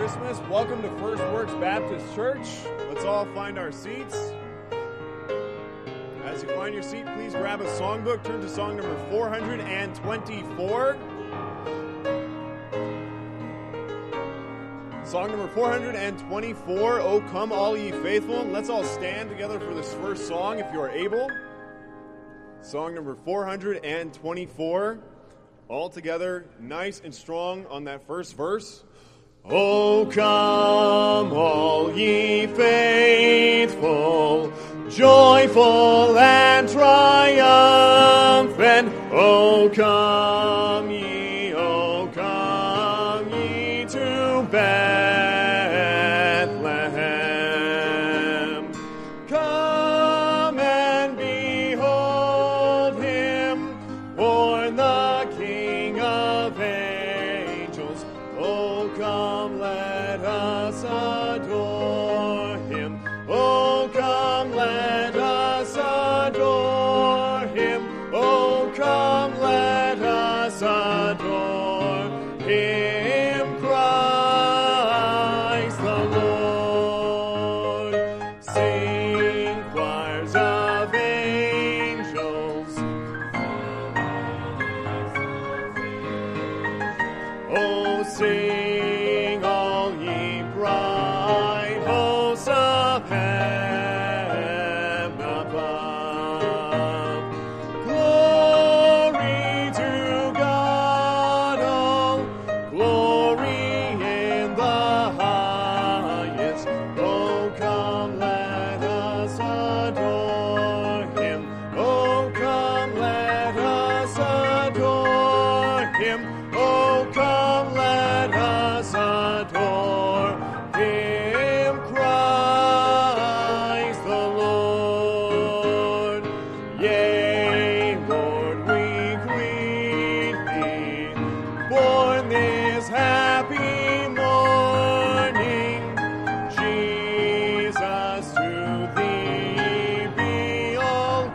Christmas. Welcome to First Works Baptist Church. Let's all find our seats. As you find your seat, please grab a songbook. Turn to song number 424. Song number 424, O Come All Ye Faithful. Let's all stand together for this first song if you are able. Song number 424. All together, nice and strong on that first verse. O come all ye faithful, joyful and triumphant. O come ye to Bethlehem. Come and behold him, born the King of angels. O come, let us adore him. O come, let us adore him. O come, let us adore him, Christ the Lord. Sing choirs of angels. Oh, sing all ye bright hosts of heaven above. Glory to God, all glory in the highest. Oh, come, let us adore him. Oh, come, let us adore him. Oh, come, let us adore him, Christ the Lord. Yea, Lord, we greet thee, born this happy morning. Jesus, to thee be all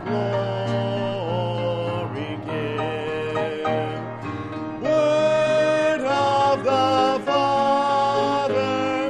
glory give. Word of the Father,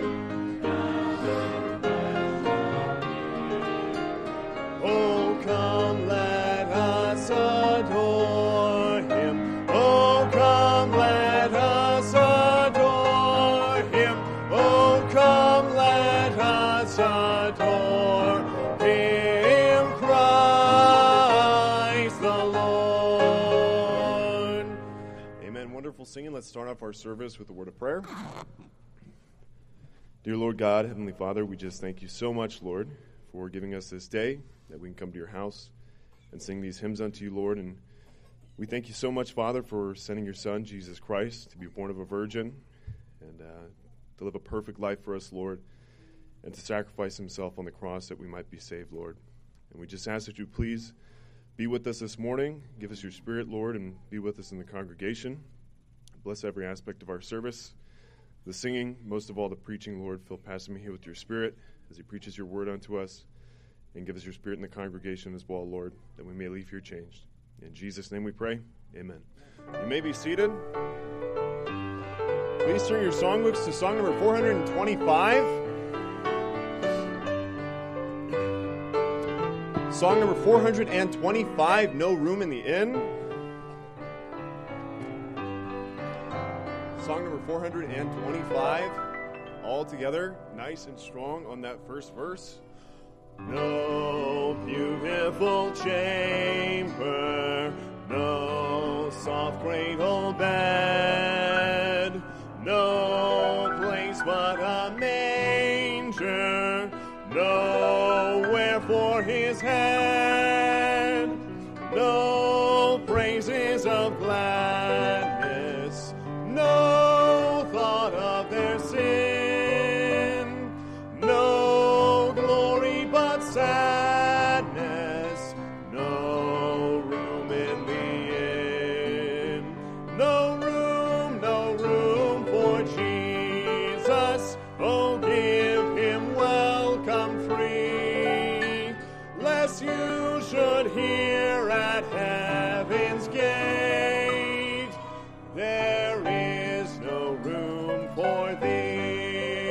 oh come, let us adore him. Oh come, let us adore him. Oh come, let us adore him, Christ the Lord. Amen. Wonderful singing. Let's start off our service with a word of prayer. Dear Lord God, Heavenly Father, we just thank you so much, Lord, for giving us this day that we can come to your house and sing these hymns unto you, Lord. And we thank you so much, Father, for sending your Son, Jesus Christ, to be born of a virgin and to live a perfect life for us, Lord, and to sacrifice himself on the cross that we might be saved, Lord. And we just ask that you please be with us this morning. Give us your Spirit, Lord, and be with us in the congregation. Bless every aspect of our service, the singing, most of all the preaching, Lord. Fill Pastor Mihir with your Spirit as he preaches your word unto us, and give us your Spirit in the congregation as well, Lord, that we may leave here changed. In Jesus' name we pray, amen. You may be seated. Please turn your songbooks to song number 425. Song number 425, No Room in the Inn. Song number 425, all together, nice and strong on that first verse. No beautiful chamber, no soft cradle bed, no place but a manger, nowhere for his head, no praises of gladness, no thought of their sin, no glory but sadness, no room in the inn, no room for Jesus. Oh, give him welcome free, lest you should hear at heaven's gate, there is no room for thee.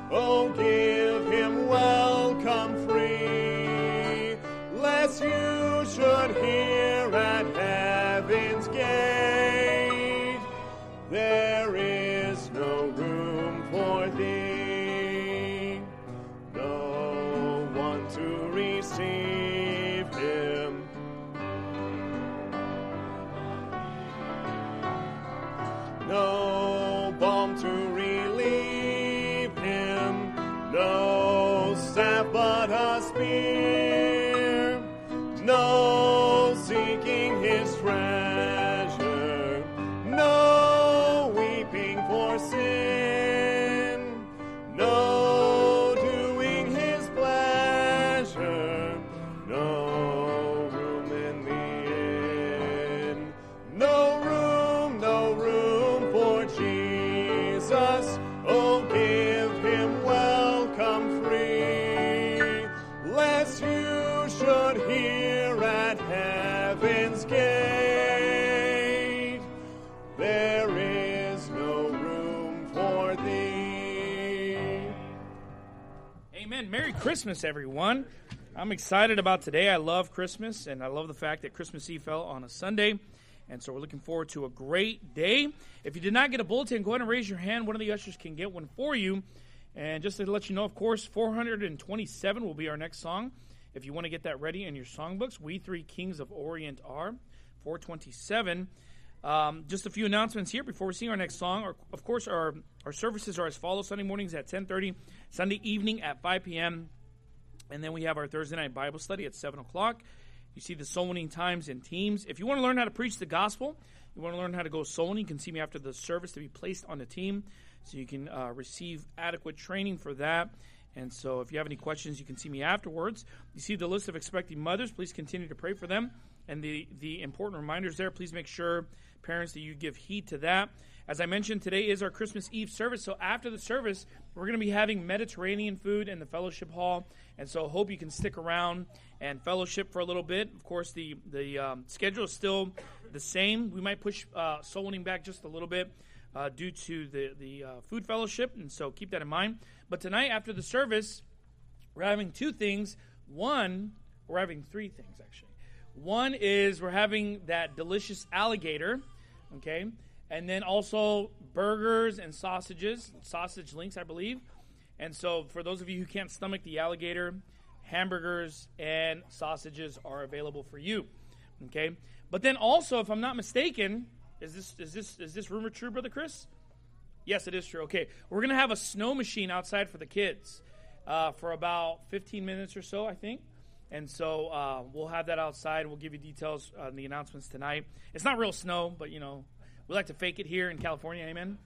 oh, give him welcome free, lest you should hear at heaven's gate, there is no room for thee, no one to receive him. No balm to relieve him, no staff but a spear, no seeking his treasure, no weeping for sin, no doing his pleasure, no room in the inn, no room for Jesus, oh, give him welcome free, lest you should hear at heaven's gate, there is no room for thee. Amen. Merry Christmas, everyone. I'm excited about today. I love Christmas, and I love the fact that Christmas Eve fell on a Sunday. And so we're looking forward to a great day. If you did not get a bulletin, go ahead and raise your hand. One of the ushers can get one for you. And just to let you know, of course, 427 will be our next song. If you want to get that ready in your songbooks, We Three Kings of Orient are 427. Just a few announcements here before we sing our next song. Of course, our services are as follows. Sunday mornings at 10:30, Sunday evening at 5 p.m., and then we have our Thursday night Bible study at 7 o'clock. You see the soul winning times and teams. If you want to learn how to preach the gospel, you want to learn how to go soul winning, you can see me after the service to be placed on the team so you can receive adequate training for that. And so if you have any questions, you can see me afterwards. You see the list of expecting mothers. Please continue to pray for them. And the important reminders there, please make sure, parents, that you give heed to that. As I mentioned, today is our Christmas Eve service. So after the service, we're going to be having Mediterranean food in the fellowship hall. And so hope you can stick around and fellowship for a little bit. Of course, the schedule is still the same. We might push soul winning back just a little bit due to the food fellowship. And so keep that in mind. But tonight, after the service, we're having two things. One, we're having three things, actually. One is we're having that delicious alligator, okay? And then also burgers and sausages, sausage links, I believe. And so for those of you who can't stomach the alligator, hamburgers and sausages are available for you, okay? But then also, if I'm not mistaken, is this rumor true, Brother Chris? Yes, it is true. Okay, we're going to have a snow machine outside for the kids for about 15 minutes or so, I think. And so we'll have that outside. We'll give you details on the announcements tonight. It's not real snow, but, you know, we like to fake it here in California, amen?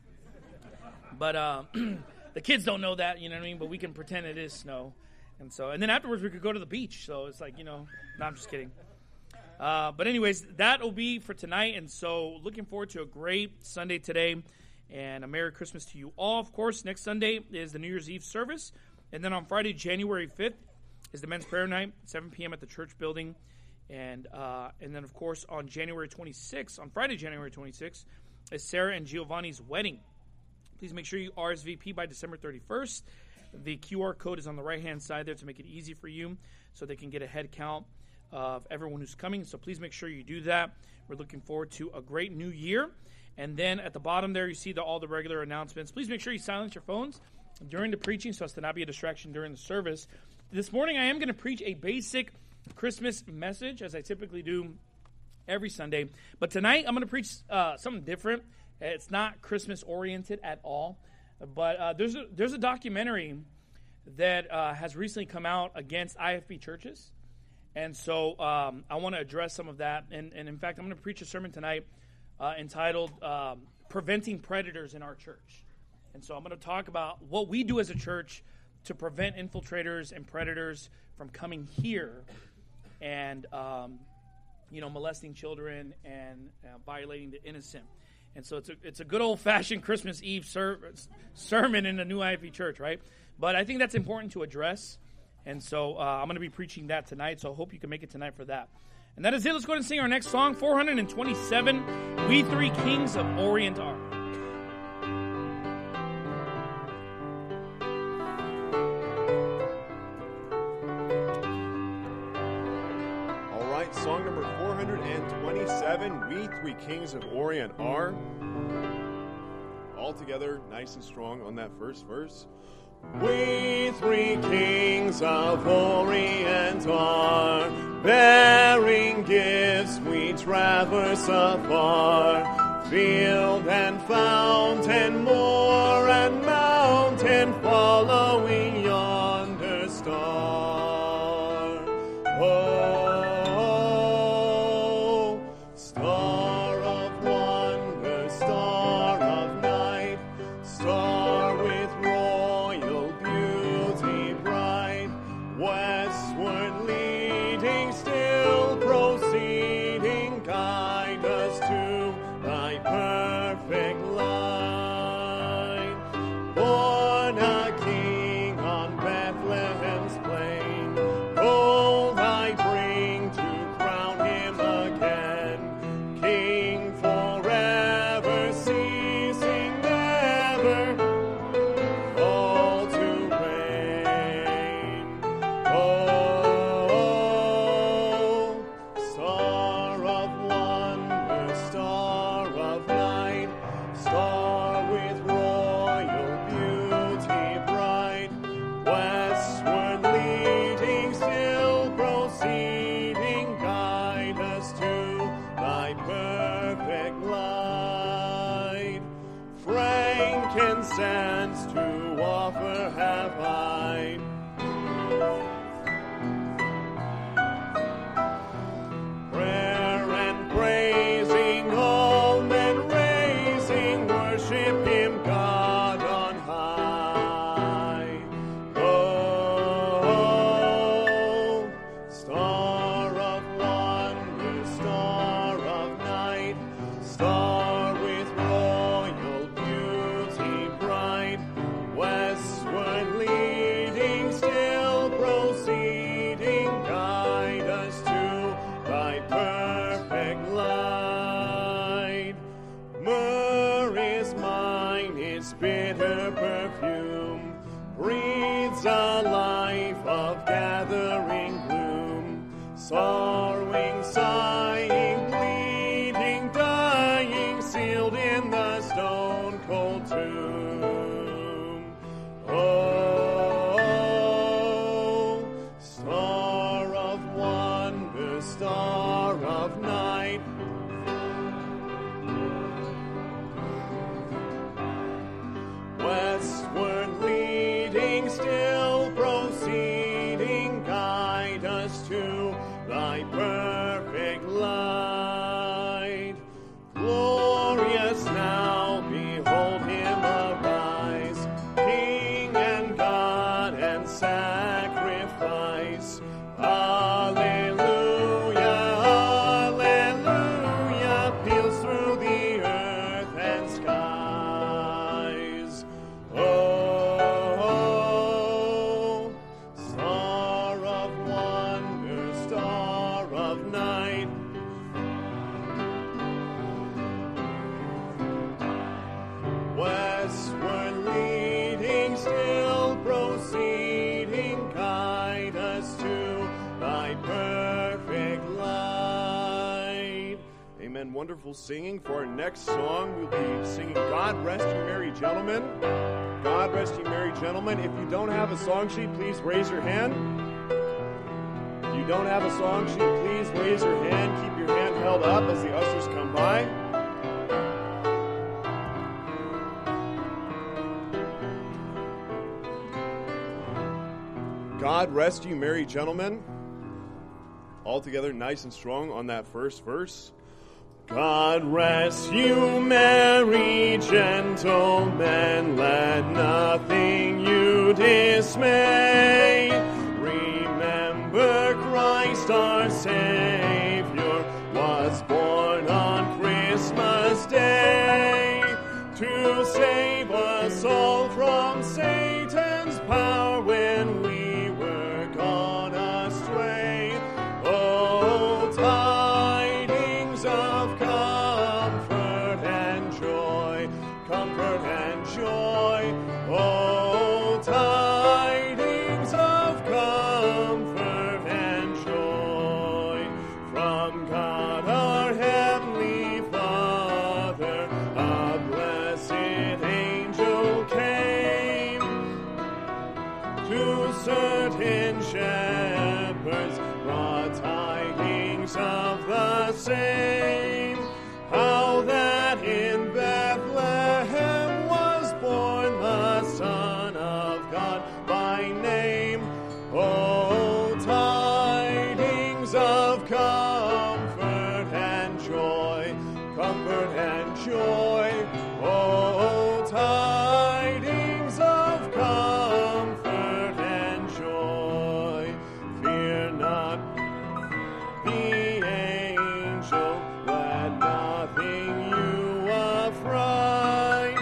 But the kids don't know that, you know what I mean? But we can pretend it is snow. And then afterwards we could go to the beach. So it's like, you know, no, I'm just kidding. But anyways, that will be for tonight. And so looking forward to a great Sunday today. And a Merry Christmas to you all. Of course, next Sunday is the New Year's Eve service. And then on Friday, January 5th, is the men's prayer night, 7 p.m. at the church building. And then, of course, on January 26th, on Friday, January 26th, is Sarah and Giovanni's wedding. Please make sure you RSVP by December 31st. The QR code is on the right-hand side there to make it easy for you so they can get a head count of everyone who's coming. So please make sure you do that. We're looking forward to a great new year. And then at the bottom there, you see all the regular announcements. Please make sure you silence your phones during the preaching so as to not be a distraction during the service. This morning, I am going to preach a basic Christmas message, as I typically do every Sunday. But tonight, I'm going to preach something different. It's not Christmas-oriented at all. But there's a documentary that has recently come out against IFB churches. And so I want to address some of that. And in fact, I'm going to preach a sermon tonight entitled Preventing Predators in Our Church. And so I'm going to talk about what we do as a church to prevent infiltrators and predators from coming here and, molesting children and violating the innocent. And so it's a good old-fashioned Christmas Eve sermon in the New IFB church, right? But I think that's important to address. And so I'm going to be preaching that tonight, so I hope you can make it tonight for that. And that is it. Let's go ahead and sing our next song, 427, We Three Kings of Orient are. 7, We Three Kings of Orient are. All together, nice and strong on that first verse. We three kings of Orient are, bearing gifts we traverse afar, field and fountain, moor and mountain, following yonder star. Oh, star of wonder, star of night, star with royal beauty bright, westward leading, still proceeding, guide us to thy perfect light. Born a king on Bethlehem's plain, gold I bring to crown him again, king forever, ceasing never, all to reign. Oh, star of wonder, star of night, star with royal beauty bright, westward leading, still proceeding, guide us to thy perfect light. Frankincense to offer have I, prayer and praising, all men raising, worship him, God on high. Oh, star of wonder, star of night, star with royal beauty bright, westward leading, still proceeding, guide us to thy perfect light. Myrrh is mine, its bitter perfume breathes a life of gathering gloom, sorrowing, sighing, bleeding, dying, sealed in the stone-cold tomb. Oh, star of wonder, star of night, westward leading, still proceeding, guide us to thy perfect light. Glorious now, behold him arise, King and God and sacrifice. Alleluia, alleluia, peals through the earth and skies. Oh, star of wonder, star of night, westward leading, still proceeding, guide us to thy perfect light. Amen. Wonderful singing. For our next song, we'll be singing God Rest You Merry Gentlemen. God Rest You Merry Gentlemen. If you don't have a song sheet, please raise your hand. If you don't have a song sheet, please raise your hand. Keep your hand held up as the ushers come by. God rest you, merry gentlemen. All together, nice and strong on that first verse. God rest you, merry gentlemen, let nothing you dismay. Remember Christ our Savior was born on Christmas Day to save us all from Satan's power when we were gone astray. Oh, tidings of comfort and joy, comfort and joy. Oh, tidings of comfort and joy from God our heavenly and joy. Oh, tidings of comfort and joy. Fear not the angel, let nothing you affright.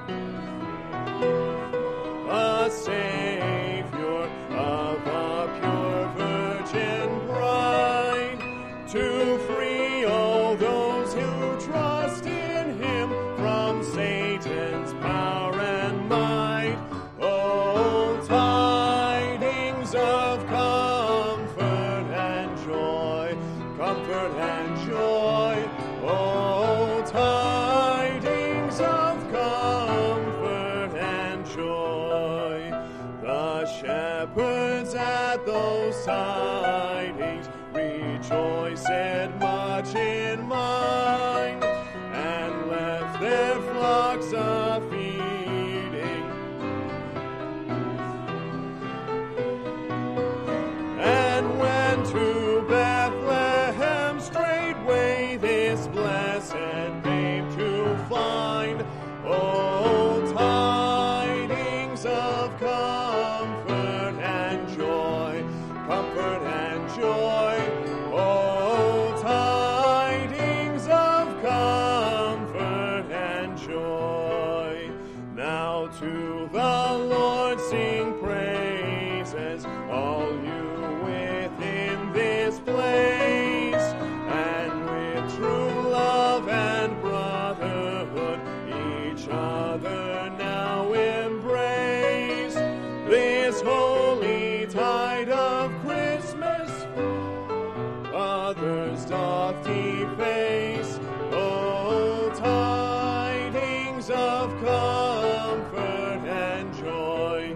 A Savior of a pure virgin bride, to free all those who trust in him from Satan's power and might. Oh, tidings of comfort and joy, comfort and joy. Oh, tidings of comfort and joy. The shepherds at those tidings rejoiced much in mind, and left their flocks a-feeding, and went to Bethlehem straightway, this blessed babe to find. Oh, tidings of comfort and joy, comfort and joy. Oh, tidings of comfort and joy. Now to the Lord sing praises, all you within this place, and with true love and brotherhood each other now embrace. This holy tide of Christmas others doth deface. Oh, tidings of comfort and joy.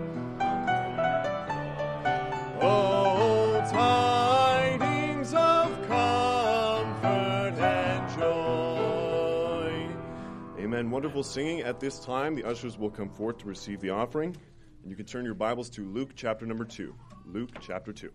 Oh, tidings of comfort and joy. Amen. Wonderful singing. At this time, the ushers will come forth to receive the offering. And you can turn your Bibles to Luke chapter number 2. Luke chapter 2.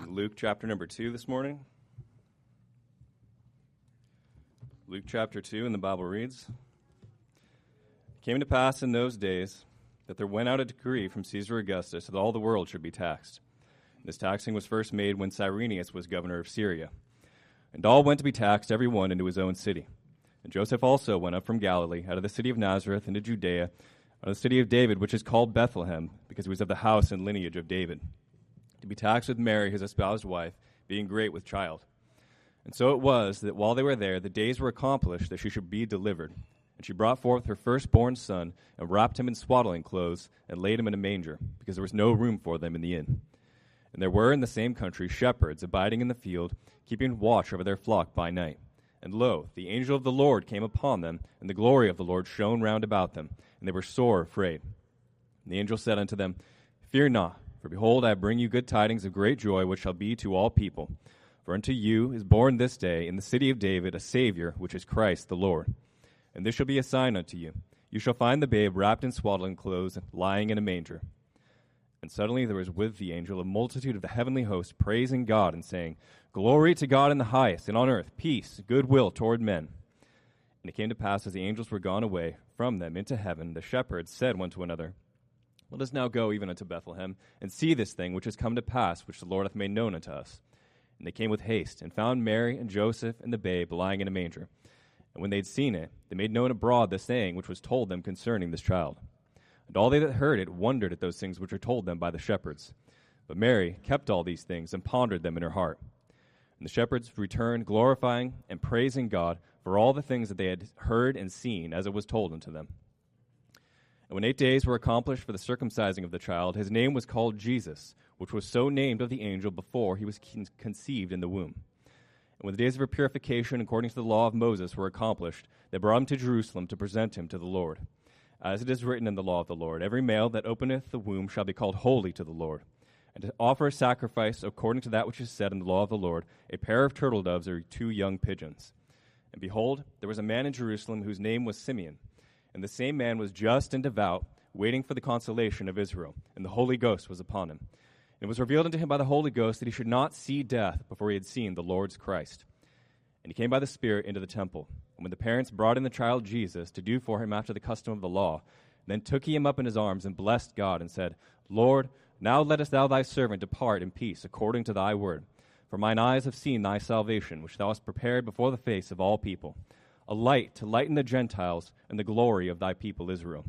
Luke chapter number 2 this morning. Luke chapter 2, and the Bible reads, "It came to pass in those days that there went out a decree from Caesar Augustus that all the world should be taxed. This taxing was first made when Cyrenius was governor of Syria. And all went to be taxed, every one into his own city. And Joseph also went up from Galilee, out of the city of Nazareth, into Judea, out of the city of David, which is called Bethlehem, because he was of the house and lineage of David, to be taxed with Mary, his espoused wife, being great with child. And so it was that while they were there, the days were accomplished that she should be delivered. And she brought forth her firstborn son, and wrapped him in swaddling clothes, and laid him in a manger, because there was no room for them in the inn. And there were in the same country shepherds abiding in the field, keeping watch over their flock by night. And lo, the angel of the Lord came upon them, and the glory of the Lord shone round about them, and they were sore afraid. And the angel said unto them, Fear not, for behold, I bring you good tidings of great joy, which shall be to all people. For unto you is born this day in the city of David a Savior, which is Christ the Lord. And this shall be a sign unto you. You shall find the babe wrapped in swaddling clothes, lying in a manger. And suddenly there was with the angel a multitude of the heavenly host, praising God and saying, Glory to God in the highest, and on earth peace, goodwill toward men. And it came to pass, as the angels were gone away from them into heaven, the shepherds said one to another, Let us now go even unto Bethlehem, and see this thing which is come to pass, which the Lord hath made known unto us. And they came with haste, and found Mary and Joseph and the babe lying in a manger. And when they had seen it, they made known abroad the saying which was told them concerning this child. And all they that heard it wondered at those things which were told them by the shepherds. But Mary kept all these things, and pondered them in her heart. And the shepherds returned, glorifying and praising God for all the things that they had heard and seen, as it was told unto them. And when 8 days were accomplished for the circumcising of the child, his name was called Jesus, which was so named of the angel before he was conceived in the womb. And when the days of her purification, according to the law of Moses, were accomplished, they brought him to Jerusalem to present him to the Lord. As it is written in the law of the Lord, every male that openeth the womb shall be called holy to the Lord. And to offer a sacrifice according to that which is said in the law of the Lord, a pair of turtle doves or 2 young pigeons. And behold, there was a man in Jerusalem whose name was Simeon. And the same man was just and devout, waiting for the consolation of Israel. And the Holy Ghost was upon him. And it was revealed unto him by the Holy Ghost that he should not see death before he had seen the Lord's Christ. And he came by the Spirit into the temple. And when the parents brought in the child Jesus to do for him after the custom of the law, then took he him up in his arms and blessed God and said, Lord, now lettest thou thy servant depart in peace according to thy word. For mine eyes have seen thy salvation, which thou hast prepared before the face of all people, a light to lighten the Gentiles and the glory of thy people Israel.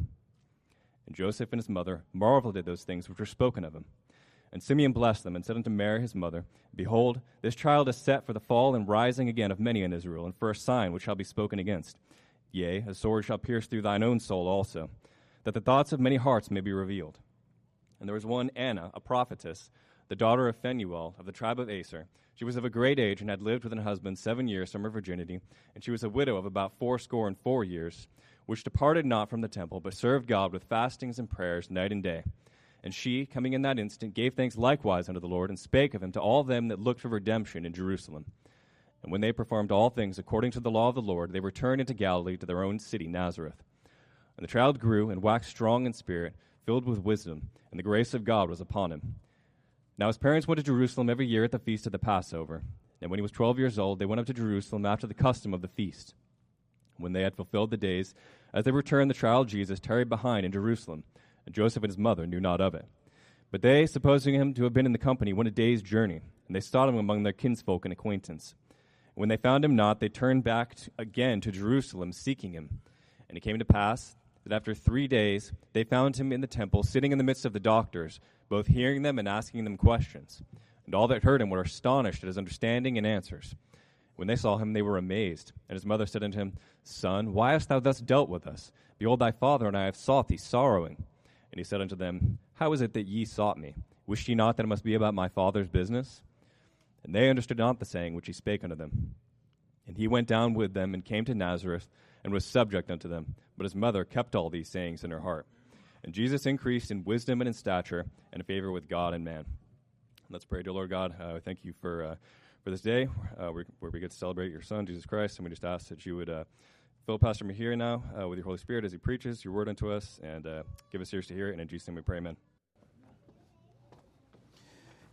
And Joseph and his mother marveled at those things which were spoken of him. And Simeon blessed them, and said unto Mary his mother, Behold, this child is set for the fall and rising again of many in Israel, and for a sign which shall be spoken against. Yea, a sword shall pierce through thine own soul also, that the thoughts of many hearts may be revealed. And there was one Anna, a prophetess, the daughter of Phanuel, of the tribe of Aser. She was of a great age, and had lived with an husband 7 years from her virginity, and she was a widow of about 64 years, which departed not from the temple, but served God with fastings and prayers night and day. And she, coming in that instant, gave thanks likewise unto the Lord, and spake of him to all them that looked for redemption in Jerusalem. And when they performed all things according to the law of the Lord, they returned into Galilee to their own city Nazareth. And the child grew, and waxed strong in spirit, filled with wisdom, and the grace of God was upon him. Now his parents went to Jerusalem every year at the feast of the Passover. And when he was 12 years old, they went up to Jerusalem after the custom of the feast. When they had fulfilled the days, as they returned, the child Jesus tarried behind in Jerusalem, and Joseph and his mother knew not of it. But they, supposing him to have been in the company, went a day's journey, and they sought him among their kinsfolk and acquaintance. And when they found him not, they turned back again to Jerusalem, seeking him. And it came to pass that after 3 days they found him in the temple, sitting in the midst of the doctors, both hearing them and asking them questions. And all that heard him were astonished at his understanding and answers. When they saw him, they were amazed. And his mother said unto him, Son, why hast thou thus dealt with us? Behold, thy father and I have sought thee sorrowing. And he said unto them, How is it that ye sought me? Wished ye not that it must be about my father's business? And they understood not the saying which he spake unto them. And he went down with them, and came to Nazareth, and was subject unto them. But his mother kept all these sayings in her heart. And Jesus increased in wisdom and in stature, and in favor with God and man. Let's pray. Dear Lord God, thank you for this day, where we get to celebrate your Son, Jesus Christ. And we just ask that you would fill Pastor Mihir now with your Holy Spirit as he preaches your word unto us, and give us ears to hear it. And in Jesus' name we pray, amen.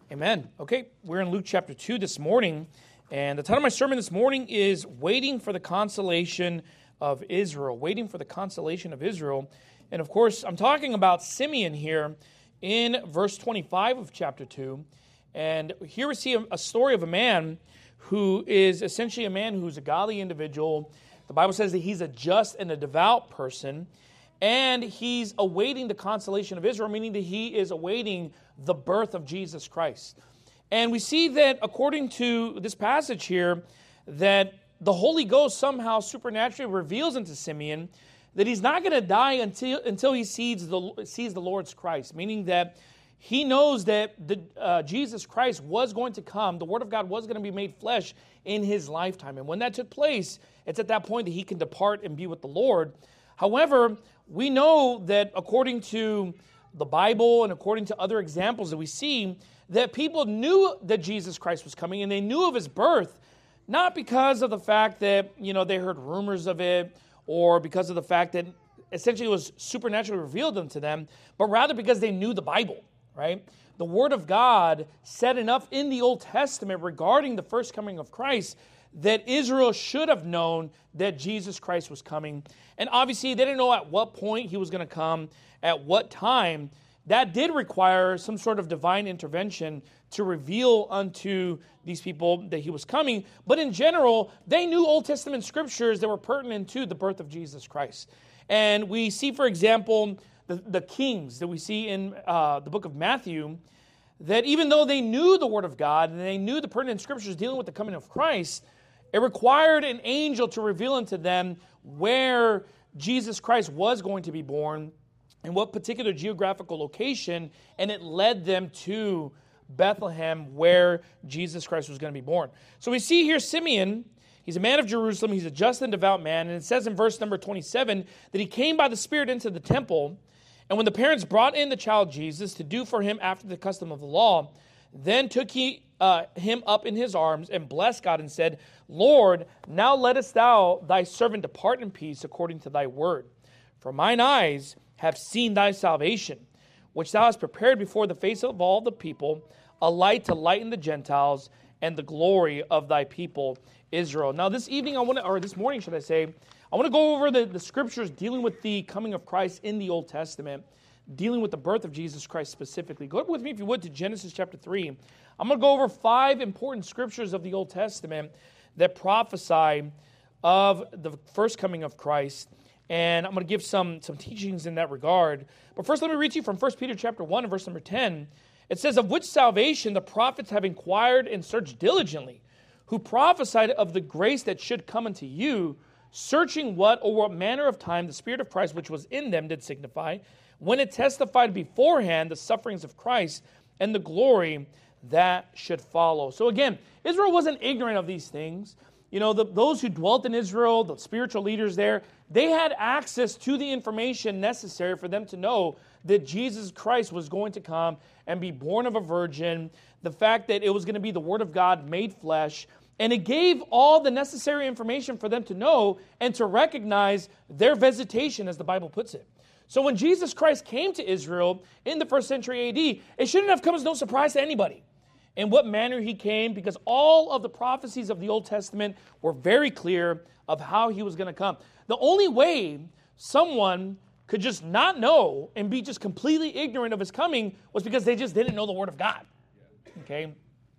Amen. Okay, we're in Luke chapter 2 this morning, and the title of my sermon this morning is Waiting for the Consolation of Israel. Waiting for the Consolation of Israel. And of course, I'm talking about Simeon here in verse 25 of chapter 2. And here we see a story of a man who is essentially a man who's a godly individual. The Bible says that he's a just and a devout person, and he's awaiting the consolation of Israel, meaning that he is awaiting the birth of Jesus Christ. And we see that according to this passage here, that the Holy Ghost somehow supernaturally reveals into Simeon that he's not going to die until he sees the Lord's Christ, meaning that he knows that Jesus Christ was going to come, the Word of God was going to be made flesh in his lifetime. And when that took place, it's at that point that he can depart and be with the Lord. However, we know that according to the Bible and according to other examples that we see, that people knew that Jesus Christ was coming and they knew of his birth, not because of the fact that, they heard rumors of it or because of the fact that essentially it was supernaturally revealed unto them, but rather because they knew the Bible, right? The Word of God said enough in the Old Testament regarding the first coming of Christ that Israel should have known that Jesus Christ was coming. And obviously, they didn't know at what point he was going to come, at what time. That did require some sort of divine intervention to reveal unto these people that he was coming. But in general, they knew Old Testament scriptures that were pertinent to the birth of Jesus Christ. And we see, for example, the kings that we see in the book of Matthew, that even though they knew the Word of God and they knew the pertinent scriptures dealing with the coming of Christ, it required an angel to reveal unto them where Jesus Christ was going to be born and what particular geographical location, and it led them to Bethlehem where Jesus Christ was going to be born. So we see here Simeon, he's a man of Jerusalem, he's a just and devout man, and it says in verse number 27 that he came by the Spirit into the temple, and when the parents brought in the child Jesus to do for him after the custom of the law, then took he him up in his arms and blessed God and said, Lord, now lettest thou thy servant depart in peace according to thy word. For mine eyes have seen thy salvation, which thou hast prepared before the face of all the people, a light to lighten the Gentiles and the glory of thy people Israel. Now this evening, this morning, should I say, I want to go over the scriptures dealing with the coming of Christ in the Old Testament, dealing with the birth of Jesus Christ specifically. Go with me, if you would, to Genesis chapter 3. I'm going to go over 5 important scriptures of the Old Testament that prophesy of the first coming of Christ. And I'm going to give some teachings in that regard. But first, let me read to you from 1 Peter chapter 1 and verse number 10. It says, of which salvation the prophets have inquired and searched diligently, who prophesied of the grace that should come unto you, searching what manner of time the Spirit of Christ which was in them did signify, when it testified beforehand the sufferings of Christ and the glory that should follow. So again, Israel wasn't ignorant of these things. Those who dwelt in Israel, the spiritual leaders there, they had access to the information necessary for them to know that Jesus Christ was going to come and be born of a virgin, the fact that it was going to be the Word of God made flesh, and it gave all the necessary information for them to know and to recognize their visitation, as the Bible puts it. So when Jesus Christ came to Israel in the 1st century AD, it shouldn't have come as no surprise to anybody in what manner he came, because all of the prophecies of the Old Testament were very clear of how he was going to come. The only way someone could just not know and be just completely ignorant of his coming was because they just didn't know the Word of God. Okay?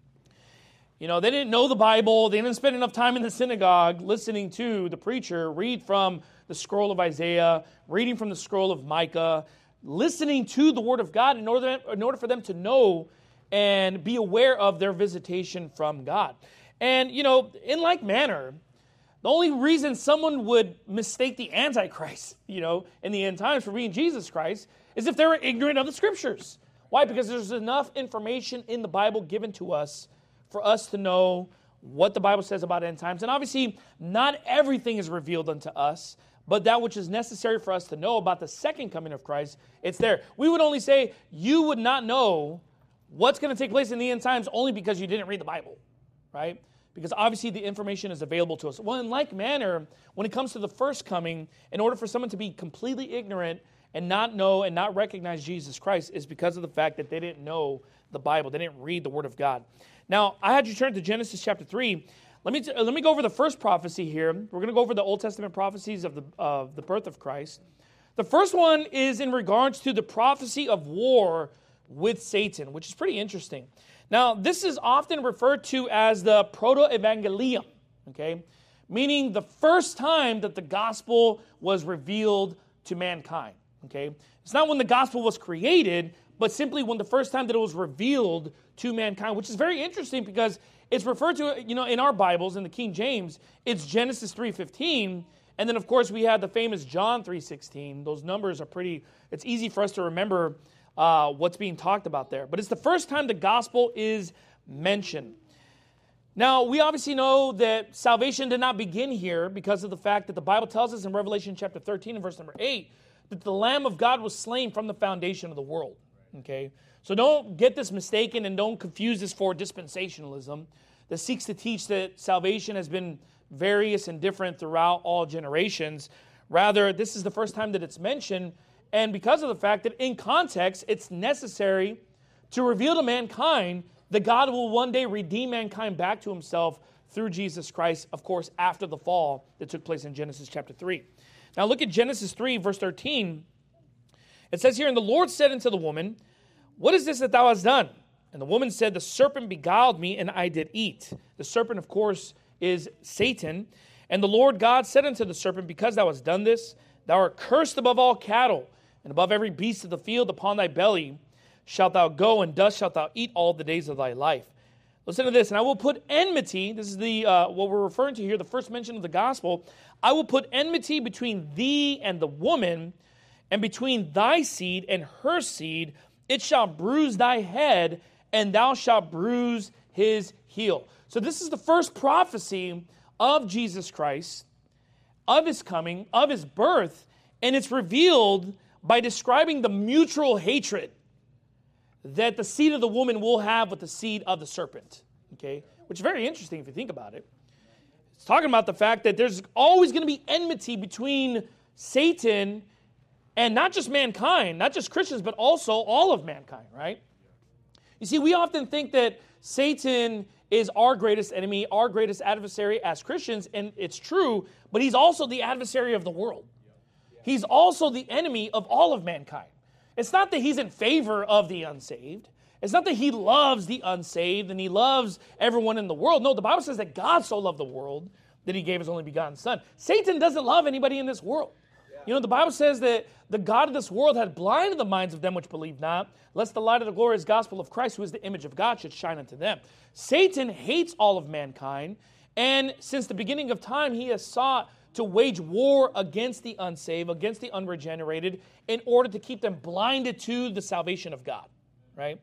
They didn't know the Bible. They didn't spend enough time in the synagogue listening to the preacher read from the scroll of Isaiah, reading from the scroll of Micah, listening to the Word of God in order for them to know and be aware of their visitation from God. And, in like manner, the only reason someone would mistake the Antichrist, in the end times for being Jesus Christ is if they were ignorant of the Scriptures. Why? Because there's enough information in the Bible given to us for us to know what the Bible says about end times. And obviously, not everything is revealed unto us, but that which is necessary for us to know about the second coming of Christ, it's there. We would only say you would not know what's going to take place in the end times only because you didn't read the Bible, right? Because obviously the information is available to us. Well, in like manner, when it comes to the first coming, in order for someone to be completely ignorant and not know and not recognize Jesus Christ is because of the fact that they didn't know the Bible. They didn't read the Word of God. Now, I had you turn to Genesis chapter 3. Let me go over the first prophecy here. We're going to go over the Old Testament prophecies of the birth of Christ. The first one is in regards to the prophecy of war with Satan, which is pretty interesting. Now, this is often referred to as the proto-evangelium, okay? Meaning the first time that the gospel was revealed to mankind, okay? It's not when the gospel was created, but simply when the first time that it was revealed to mankind, which is very interesting because it's referred to, in our Bibles, in the King James, it's Genesis 3:15, and then, of course, we had the famous John 3:16. Those numbers are it's easy for us to remember what's being talked about there. But it's the first time the gospel is mentioned. Now, we obviously know that salvation did not begin here because of the fact that the Bible tells us in Revelation chapter 13 and verse number 8 that the Lamb of God was slain from the foundation of the world. Okay? So don't get this mistaken and don't confuse this for dispensationalism that seeks to teach that salvation has been various and different throughout all generations. Rather, this is the first time that it's mentioned, and because of the fact that in context, it's necessary to reveal to mankind that God will one day redeem mankind back to himself through Jesus Christ, of course, after the fall that took place in Genesis chapter 3. Now look at Genesis 3, verse 13. It says here, "And the Lord said unto the woman, What is this that thou hast done? And the woman said, The serpent beguiled me, and I did eat." The serpent, of course, is Satan. "And the Lord God said unto the serpent, Because thou hast done this, thou art cursed above all cattle, and above every beast of the field. Upon thy belly shalt thou go, and dust shalt thou eat all the days of thy life." Listen to this. "And I will put enmity," this is the what we're referring to here, the first mention of the gospel. "I will put enmity between thee and the woman, and between thy seed and her seed. It shall bruise thy head, and thou shalt bruise his heel." So this is the first prophecy of Jesus Christ, of his coming, of his birth, and it's revealed by describing the mutual hatred that the seed of the woman will have with the seed of the serpent, okay? Which is very interesting if you think about it. It's talking about the fact that there's always going to be enmity between Satan and not just mankind, not just Christians, but also all of mankind, right? You see, we often think that Satan is our greatest enemy, our greatest adversary as Christians, and it's true, but he's also the adversary of the world. He's also the enemy of all of mankind. It's not that he's in favor of the unsaved. It's not that he loves the unsaved and he loves everyone in the world. No, the Bible says that God so loved the world that he gave his only begotten Son. Satan doesn't love anybody in this world. The Bible says that the God of this world had blinded the minds of them which believe not, lest the light of the glorious gospel of Christ, who is the image of God, should shine unto them. Satan hates all of mankind, and since the beginning of time, he has sought to wage war against the unsaved, against the unregenerated, in order to keep them blinded to the salvation of God, right?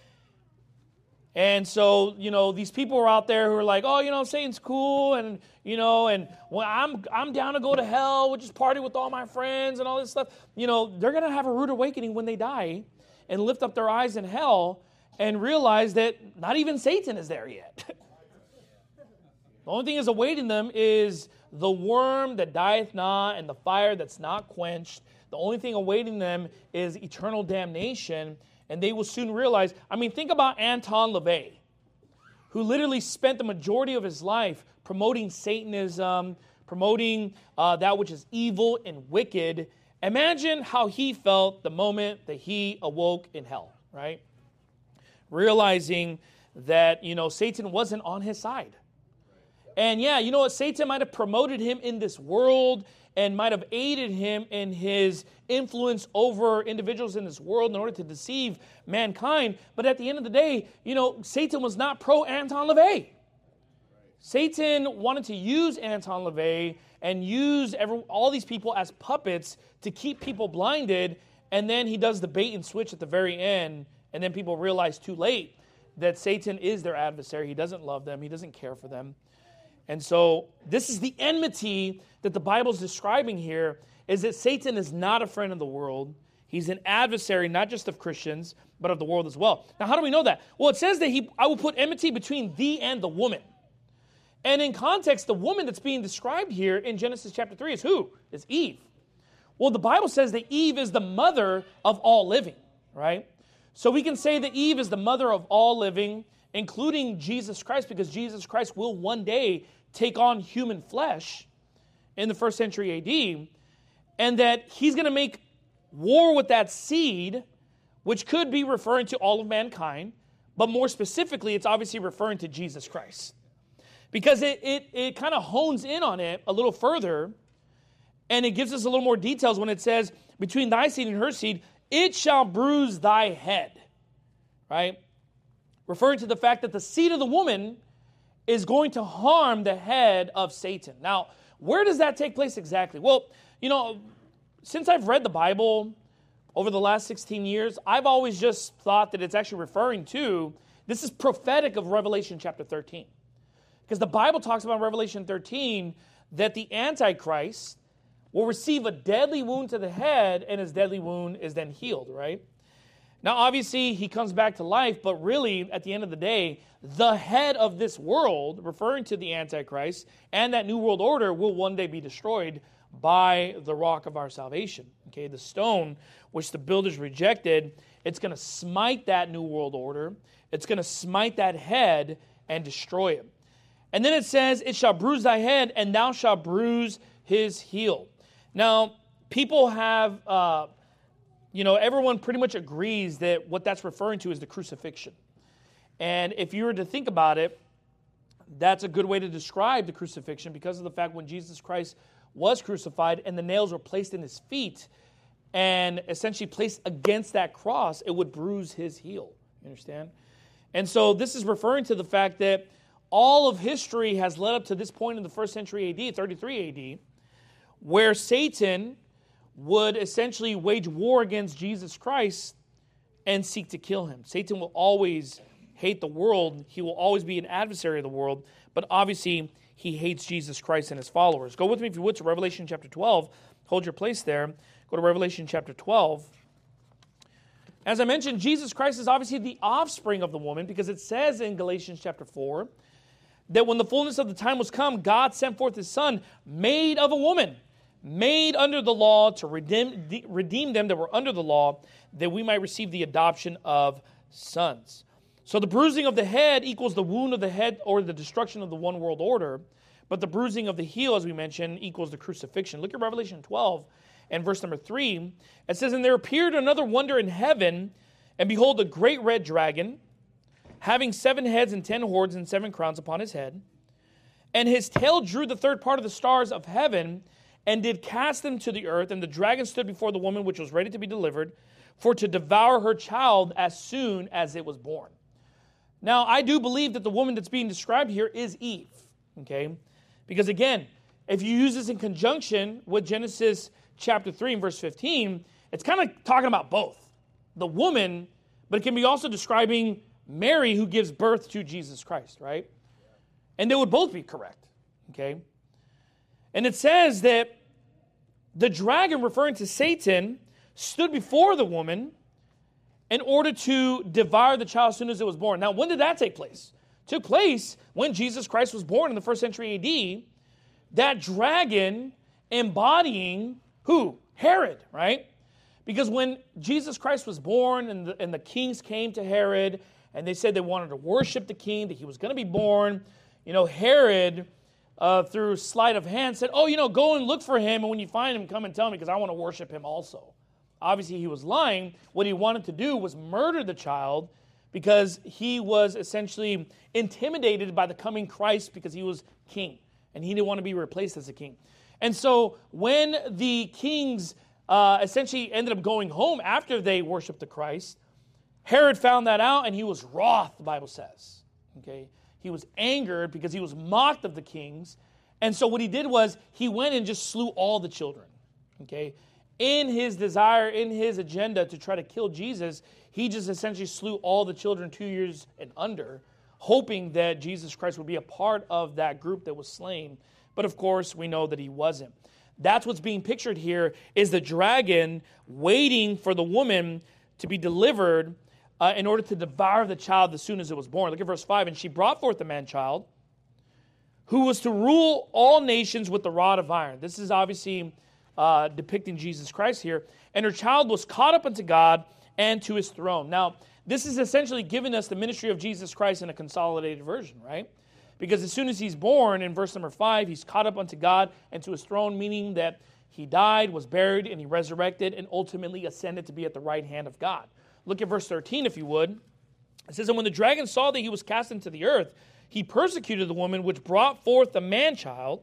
And so, these people are out there who are like, oh, Satan's cool, and, well, I'm down to go to hell, we'll just party with all my friends and all this stuff. They're going to have a rude awakening when they die and lift up their eyes in hell and realize that not even Satan is there yet. The only thing is awaiting them is the worm that dieth not and the fire that's not quenched. The only thing awaiting them is eternal damnation. And they will soon realize, think about Anton LaVey, who literally spent the majority of his life promoting Satanism, promoting that which is evil and wicked. Imagine how he felt the moment that he awoke in hell, right? Realizing that, Satan wasn't on his side. And yeah, Satan might have promoted him in this world and might have aided him in his influence over individuals in this world in order to deceive mankind. But at the end of the day, Satan was not pro-Anton LaVey. Satan wanted to use Anton LaVey and use all these people as puppets to keep people blinded, and then he does the bait and switch at the very end, and then people realize too late that Satan is their adversary. He doesn't love them. He doesn't care for them. And so this is the enmity that the Bible's describing here, is that Satan is not a friend of the world. He's an adversary, not just of Christians, but of the world as well. Now, how do we know that? Well, it says that I will put enmity between thee and the woman. And in context, the woman that's being described here in Genesis chapter 3 is who? It's Eve. Well, the Bible says that Eve is the mother of all living, right? So we can say that Eve is the mother of all living, including Jesus Christ, because Jesus Christ will one day take on human flesh in the 1st century AD, and that he's going to make war with that seed, which could be referring to all of mankind, but more specifically, it's obviously referring to Jesus Christ. Because it kind of hones in on it a little further, and it gives us a little more details when it says, between thy seed and her seed, it shall bruise thy head, right? Referring to the fact that the seed of the woman is going to harm the head of Satan. Now, where does that take place exactly? Well, since I've read the Bible over the last 16 years, I've always just thought that it's actually referring to, this is prophetic of Revelation chapter 13. Because the Bible talks about in Revelation 13 that the Antichrist will receive a deadly wound to the head, and his deadly wound is then healed, right? Now, obviously, he comes back to life, but really, at the end of the day, the head of this world, referring to the Antichrist, and that New World Order will one day be destroyed by the rock of our salvation. Okay, the stone which the builders rejected, it's going to smite that New World Order. It's going to smite that head and destroy it. And then it says, it shall bruise thy head, and thou shalt bruise his heel. Now, people have, everyone pretty much agrees that what that's referring to is the crucifixion. And if you were to think about it, that's a good way to describe the crucifixion because of the fact when Jesus Christ was crucified and the nails were placed in his feet and essentially placed against that cross, it would bruise his heel. You understand? And so this is referring to the fact that all of history has led up to this point in the 1st century AD, 33 AD, where Satan would essentially wage war against Jesus Christ and seek to kill him. Satan will always hate the world. He will always be an adversary of the world, but obviously he hates Jesus Christ and his followers. Go with me, if you would, to Revelation chapter 12. Hold your place there. Go to Revelation chapter 12. As I mentioned, Jesus Christ is obviously the offspring of the woman because it says in Galatians chapter 4 that when the fullness of the time was come, God sent forth his Son, made of a woman, made under the law to redeem them that were under the law, that we might receive the adoption of sons. So the bruising of the head equals the wound of the head or the destruction of the one world order, but the bruising of the heel, as we mentioned, equals the crucifixion. Look at Revelation 12 and verse number 3. It says, and there appeared another wonder in heaven, and behold, a great red dragon, having 7 heads and 10 horns and 7 crowns upon his head. And his tail drew the third part of the stars of heaven, and did cast them to the earth. And the dragon stood before the woman which was ready to be delivered, for to devour her child as soon as it was born. Now, I do believe that the woman that's being described here is Eve, okay? Because again, if you use this in conjunction with Genesis chapter 3 and verse 15, it's kind of talking about both. The woman, but it can be also describing Mary who gives birth to Jesus Christ, right? And they would both be correct, okay? And it says that the dragon, referring to Satan, stood before the woman in order to devour the child as soon as it was born. Now, when did that take place? It took place when Jesus Christ was born in the 1st century AD. That dragon embodying who? Herod, right? Because when Jesus Christ was born and the kings came to Herod and they said they wanted to worship the king, that he was going to be born, Herod, through sleight of hand, said, go and look for him, and when you find him, come and tell me because I want to worship him also. Obviously, he was lying. What he wanted to do was murder the child because he was essentially intimidated by the coming Christ because he was king, and he didn't want to be replaced as a king. And so when the kings essentially ended up going home after they worshiped the Christ, Herod found that out, and he was wroth, the Bible says. Okay, he was angered because he was mocked of the kings, and so what he did was he went and just slew all the children. Okay, in his desire, in his agenda to try to kill Jesus, he just essentially slew all the children 2 years and under, hoping that Jesus Christ would be a part of that group that was slain. But of course, we know that he wasn't. That's what's being pictured here, is the dragon waiting for the woman to be delivered in order to devour the child as soon as it was born. Look at verse 5. And she brought forth the man-child, who was to rule all nations with the rod of iron. This is obviously depicting Jesus Christ here. And her child was caught up unto God and to his throne. Now, this is essentially giving us the ministry of Jesus Christ in a consolidated version, right? Because as soon as he's born, in verse number 5, he's caught up unto God and to his throne, meaning that he died, was buried, and he resurrected, and ultimately ascended to be at the right hand of God. Look at verse 13, if you would. It says, and when the dragon saw that he was cast into the earth, he persecuted the woman which brought forth the man-child.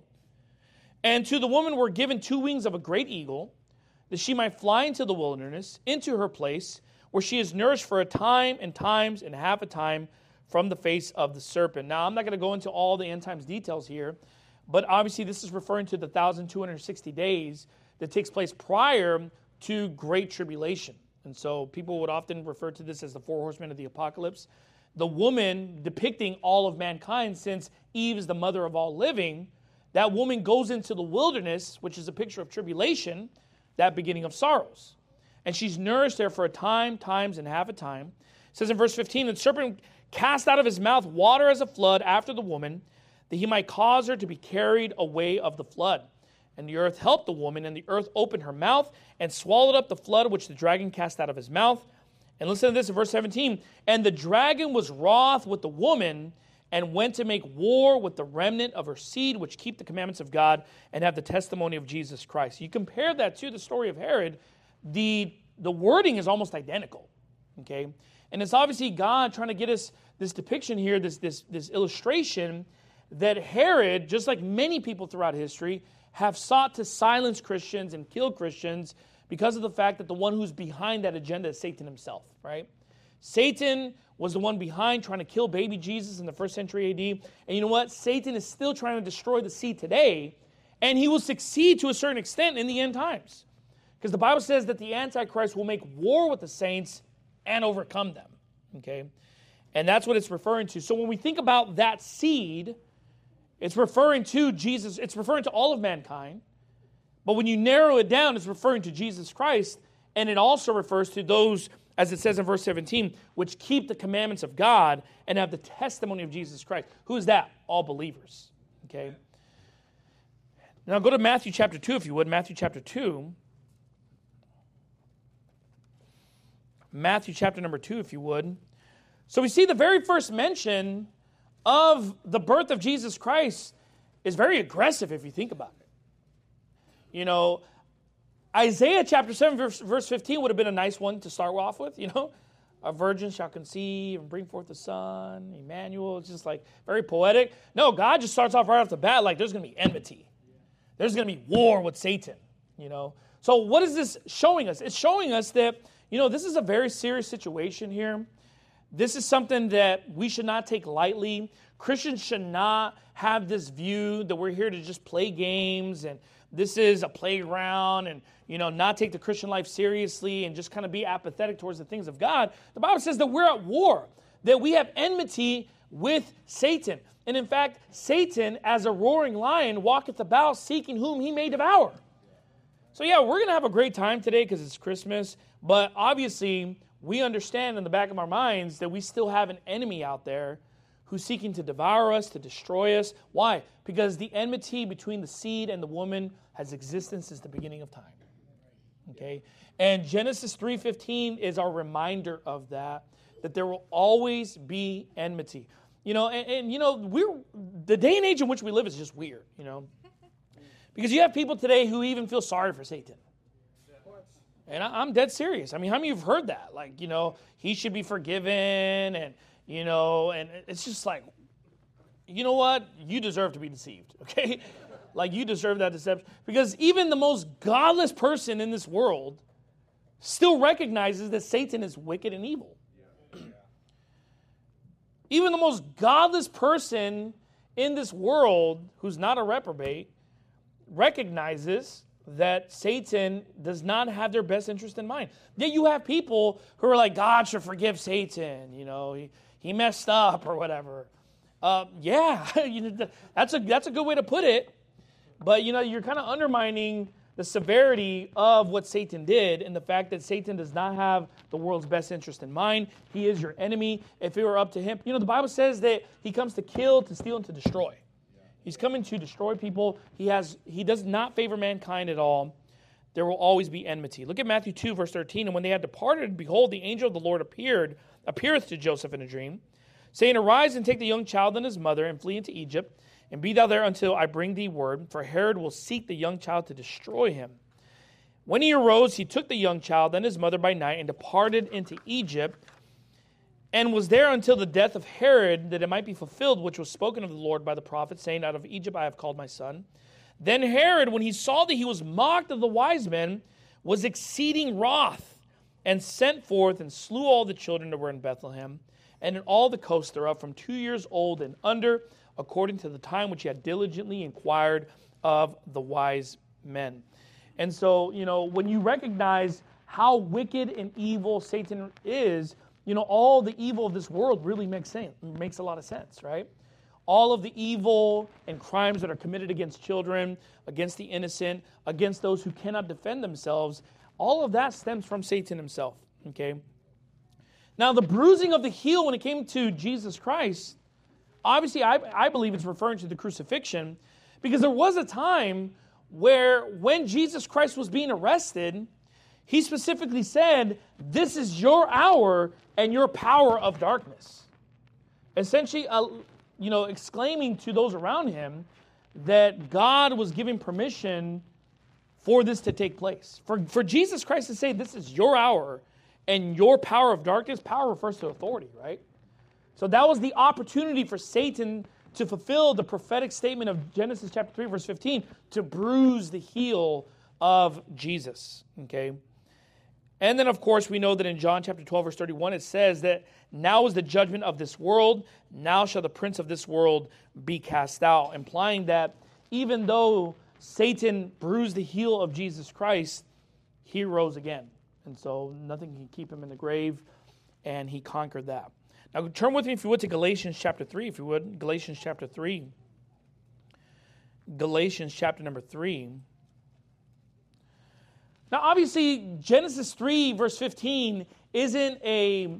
And to the woman were given 2 wings of a great eagle, that she might fly into the wilderness, into her place, where she is nourished for a time and times and half a time from the face of the serpent. Now, I'm not going to go into all the end times details here, but obviously this is referring to the 1,260 days that takes place prior to Great Tribulation. And so people would often refer to this as the 4 horsemen of the apocalypse. The woman depicting all of mankind, since Eve is the mother of all living, that woman goes into the wilderness, which is a picture of tribulation, that beginning of sorrows. And she's nourished there for a time, times, and half a time. It says in verse 15, and the serpent cast out of his mouth water as a flood after the woman, that he might cause her to be carried away of the flood. And the earth helped the woman, and the earth opened her mouth and swallowed up the flood which the dragon cast out of his mouth. And listen to this in verse 17. And the dragon was wroth with the woman, and went to make war with the remnant of her seed, which keep the commandments of God and have the testimony of Jesus Christ. You compare that to the story of Herod, the wording is almost identical. Okay? And it's obviously God trying to get us this depiction here, this illustration that Herod, just like many people throughout history, have sought to silence Christians and kill Christians because of the fact that the one who's behind that agenda is Satan himself, right? Satan was the one behind trying to kill baby Jesus in the 1st century AD. And you know what? Satan is still trying to destroy the seed today, and he will succeed to a certain extent in the end times. Because the Bible says that the Antichrist will make war with the saints and overcome them. Okay? And that's what it's referring to. So when we think about that seed, it's referring to Jesus. It's referring to all of mankind. But when you narrow it down, it's referring to Jesus Christ. And it also refers to those, as it says in verse 17, which keep the commandments of God and have the testimony of Jesus Christ. Who is that? All believers. Okay? Now go to Matthew chapter 2, if you would. Matthew chapter 2. Matthew chapter number 2, if you would. So we see the very first mention of the birth of Jesus Christ is very aggressive if you think about it. You know, Isaiah chapter 7 verse 15 would have been a nice one to start off with, you know. A virgin shall conceive and bring forth a son, Emmanuel. It's just like very poetic. No, God just starts off right off the bat like there's going to be enmity. There's going to be war with Satan, you know. So what is this showing us? It's showing us that, you know, this is a very serious situation here. This is something that we should not take lightly. Christians should not have this view that we're here to just play games and this is a playground and, you know, not take the Christian life seriously and just kind of be apathetic towards the things of God. The Bible says that we're at war, that we have enmity with Satan. And in fact, Satan, as a roaring lion, walketh about seeking whom he may devour. So yeah, we're going to have a great time today because it's Christmas, but obviously we understand in the back of our minds that we still have an enemy out there who's seeking to devour us, to destroy us. Why? Because the enmity between the seed and the woman has existed since the beginning of time. Okay? And Genesis 3:15 is our reminder of that there will always be enmity. You know, and you know, the day and age in which we live is just weird, you know. Because you have people today who even feel sorry for Satan. And I'm dead serious. I mean, how many of you have heard that? Like, you know, he should be forgiven and, you know, and it's just like, you know what? You deserve to be deceived, okay? Like, you deserve that deception. Because even the most godless person in this world still recognizes that Satan is wicked and evil. Even the most godless person in this world who's not a reprobate recognizes that Satan does not have their best interest in mind. Yet you have people who are like, God should forgive Satan, you know, he messed up or whatever. Yeah, that's a good way to put it. But, you know, you're kind of undermining the severity of what Satan did and the fact that Satan does not have the world's best interest in mind. He is your enemy. If it were up to him, you know, the Bible says that he comes to kill, to steal, and to destroy. He's coming to destroy people. He does not favor mankind at all. there will always be enmity. Look at Matthew 2, verse 13. And when they had departed, behold, the angel of the Lord appeareth to Joseph in a dream, saying, Arise and take the young child and his mother, and flee into Egypt, and be thou there until I bring thee word, for Herod will seek the young child to destroy him. When he arose, he took the young child and his mother by night, and departed into Egypt, and was there until the death of Herod, that it might be fulfilled, which was spoken of the Lord by the prophet, saying, Out of Egypt I have called my son. Then Herod, when he saw that he was mocked of the wise men, was exceeding wroth, and sent forth and slew all the children that were in Bethlehem, and in all the coasts thereof, from 2 years old and under, according to the time which he had diligently inquired of the wise men. And so, when you recognize how wicked and evil Satan is, all the evil of this world really makes a lot of sense, right? All of the evil and crimes that are committed against children, against the innocent, against those who cannot defend themselves, all of that stems from Satan himself, okay? Now, the bruising of the heel when it came to Jesus Christ, obviously I believe it's referring to the crucifixion, because there was a time where when Jesus Christ was being arrested, he specifically said, this is your hour and your power of darkness. Essentially, exclaiming to those around him that God was giving permission for this to take place. For Jesus Christ to say, this is your hour and your power of darkness, power refers to authority, right? So that was the opportunity for Satan to fulfill the prophetic statement of Genesis chapter 3, verse 15, to bruise the heel of Jesus, okay? And then, of course, we know that in John chapter 12, verse 31, it says that now is the judgment of this world, now shall the prince of this world be cast out, implying that even though Satan bruised the heel of Jesus Christ, he rose again. And so nothing can keep him in the grave, and he conquered that. Now turn with me, if you would, to Galatians chapter 3, if you would. Galatians chapter 3. Galatians chapter number 3. Now, obviously, Genesis 3, verse 15, isn't a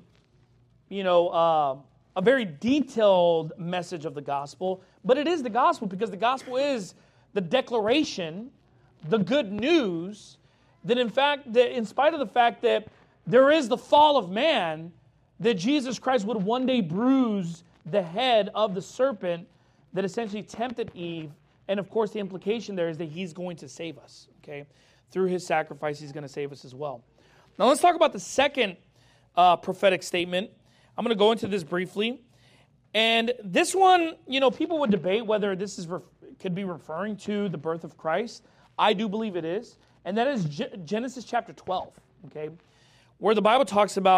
very detailed message of the gospel, but it is the gospel, because the gospel is the declaration, the good news, that in spite of the fact that there is the fall of man, that Jesus Christ would one day bruise the head of the serpent that essentially tempted Eve, and of course the implication there is that he's going to save us, okay? Through his sacrifice, he's going to save us as well. Now let's talk about the second prophetic statement. I'm going to go into this briefly. And this one, people would debate whether this could be referring to the birth of Christ. I do believe it is. And that is Genesis chapter 12, okay? Where the Bible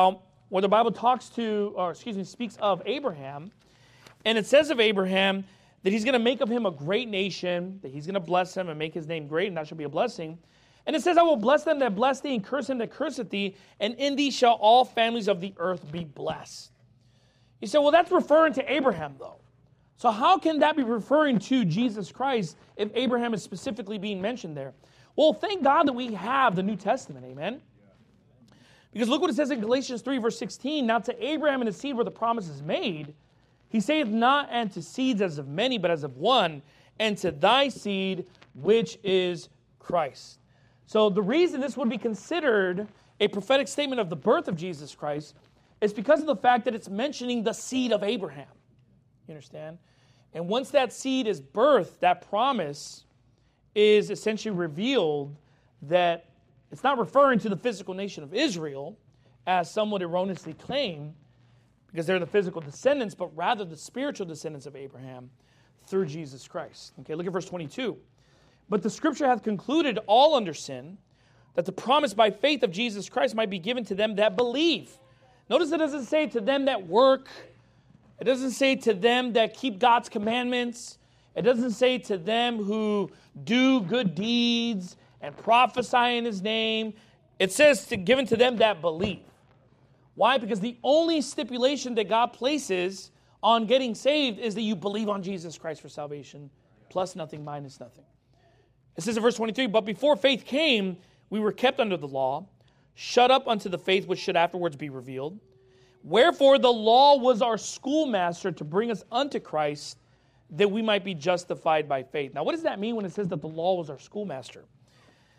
speaks of Abraham. And it says of Abraham that he's going to make of him a great nation, that he's going to bless him and make his name great, and that shall be a blessing. And it says, I will bless them that bless thee, and curse him that curseth thee, and in thee shall all families of the earth be blessed. You say, well, that's referring to Abraham, though. So how can that be referring to Jesus Christ if Abraham is specifically being mentioned there? Well, thank God that we have the New Testament, amen? Because look what it says in Galatians 3, verse 16. Now to Abraham and his seed were the promises made. He saith not unto seeds as of many, but as of one, and to thy seed, which is Christ. So the reason this would be considered a prophetic statement of the birth of Jesus Christ is because of the fact that it's mentioning the seed of Abraham. You understand? And once that seed is birthed, that promise is essentially revealed, that it's not referring to the physical nation of Israel, as some would erroneously claim, because they're the physical descendants, but rather the spiritual descendants of Abraham through Jesus Christ. Okay, look at verse 22. But the scripture hath concluded all under sin, that the promise by faith of Jesus Christ might be given to them that believe. Notice it doesn't say to them that work. It doesn't say to them that keep God's commandments. It doesn't say to them who do good deeds and prophesy in his name. It says given to them that believe. Why? Because the only stipulation that God places on getting saved is that you believe on Jesus Christ for salvation, plus nothing, minus nothing. It says in verse 23, but before faith came, we were kept under the law, shut up unto the faith which should afterwards be revealed. Wherefore the law was our schoolmaster to bring us unto Christ, that we might be justified by faith. Now what does that mean when it says that the law was our schoolmaster?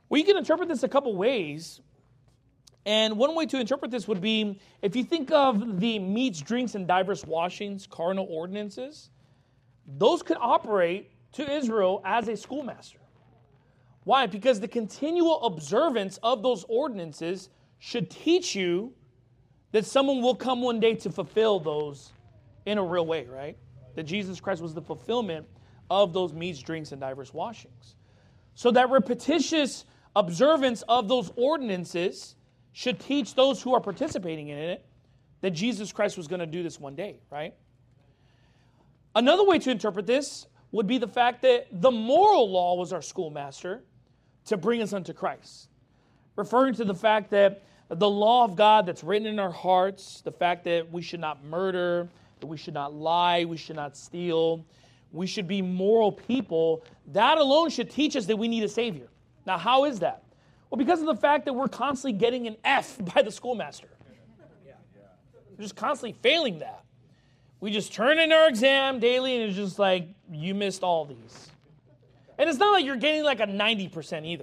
We can interpret this a couple ways. And one way to interpret this would be, if you think of the meats, drinks, and diverse washings, carnal ordinances, those could operate to Israel as a schoolmaster. Why? Because the continual observance of those ordinances should teach you that someone will come one day to fulfill those in a real way, right? That Jesus Christ was the fulfillment of those meats, drinks, and diverse washings. So that repetitious observance of those ordinances should teach those who are participating in it that Jesus Christ was going to do this one day, right? Another way to interpret this would be the fact that the moral law was our schoolmaster to bring us unto Christ, referring to the fact that the law of God that's written in our hearts, the fact that we should not murder, that we should not lie, we should not steal, we should be moral people, that alone should teach us that we need a Savior. Now, how is that? Well, because of the fact that we're constantly getting an F by the schoolmaster. We're just constantly failing that. We just turn in our exam daily and it's just like, you missed all these. And it's not like you're getting like a 90% either.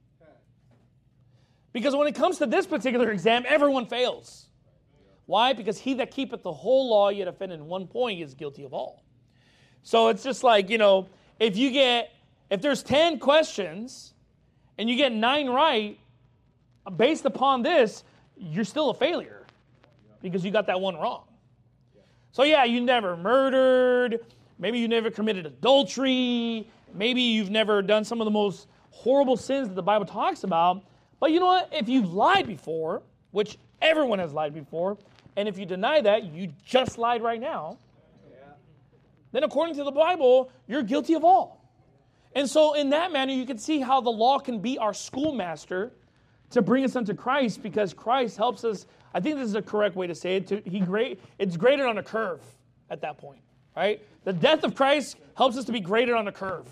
Because when it comes to this particular exam, everyone fails. Why? Because he that keepeth the whole law yet offended in one point is guilty of all. So it's just like, if there's 10 questions and you get 9 right, based upon this, you're still a failure because you got that one wrong. So yeah, you never murdered, maybe you never committed adultery, maybe you've never done some of the most horrible sins that the Bible talks about, but you know what? If you've lied before, which everyone has lied before, and if you deny that, you just lied right now, then according to the Bible, you're guilty of all. And so in that manner, you can see how the law can be our schoolmaster to bring us unto Christ, because Christ helps us. I think this is a correct way to say it. It's graded on a curve at that point, right? The death of Christ helps us to be graded on a curve.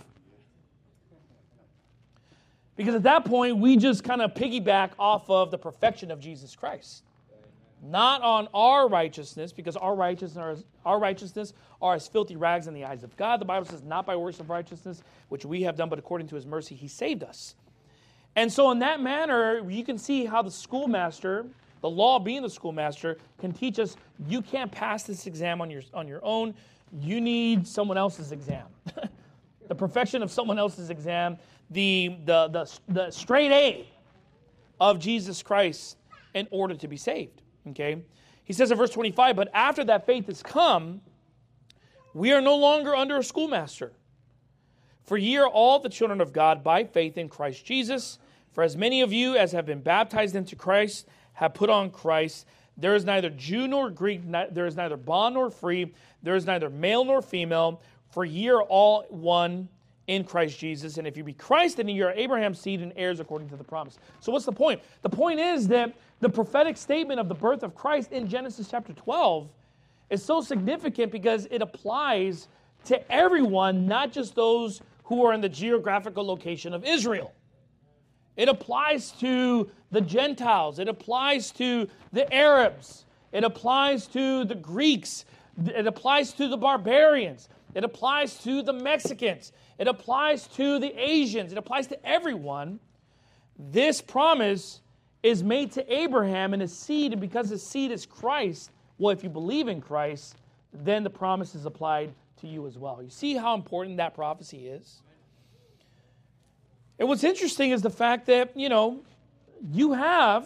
Because at that point, we just kind of piggyback off of the perfection of Jesus Christ. Not on our righteousness, because our righteousness are as filthy rags in the eyes of God. The Bible says, not by works of righteousness, which we have done, but according to his mercy, he saved us. And so in that manner, you can see how the schoolmaster, the law being the schoolmaster, can teach us, you can't pass this exam on your own. You need someone else's exam. The perfection of someone else's exam, the straight A of Jesus Christ in order to be saved. Okay? He says in verse 25, but after that faith has come, we are no longer under a schoolmaster. For ye are all the children of God by faith in Christ Jesus. For as many of you as have been baptized into Christ have put on Christ. There is neither Jew nor Greek, there is neither bond nor free, there is neither male nor female, for ye are all one in Christ Jesus. And if you be Christ, then you are Abraham's seed and heirs according to the promise. So what's the point? The point is that the prophetic statement of the birth of Christ in Genesis chapter 12 is so significant because it applies to everyone, not just those who are in the geographical location of Israel. It applies to the Gentiles. It applies to the Arabs. It applies to the Greeks. It applies to the barbarians. It applies to the Mexicans. It applies to the Asians. It applies to everyone. This promise is made to Abraham and his seed, and because his seed is Christ, well, if you believe in Christ, then the promise is applied to you as well. You see how important that prophecy is? And what's interesting is the fact that, you have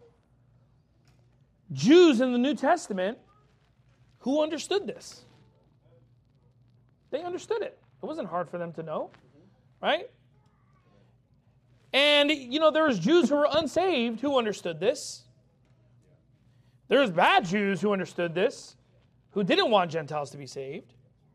Jews in the New Testament who understood this. They understood it. It wasn't hard for them to know, right? And, there was Jews who were unsaved who understood this. There was bad Jews who understood this, who didn't want Gentiles to be saved.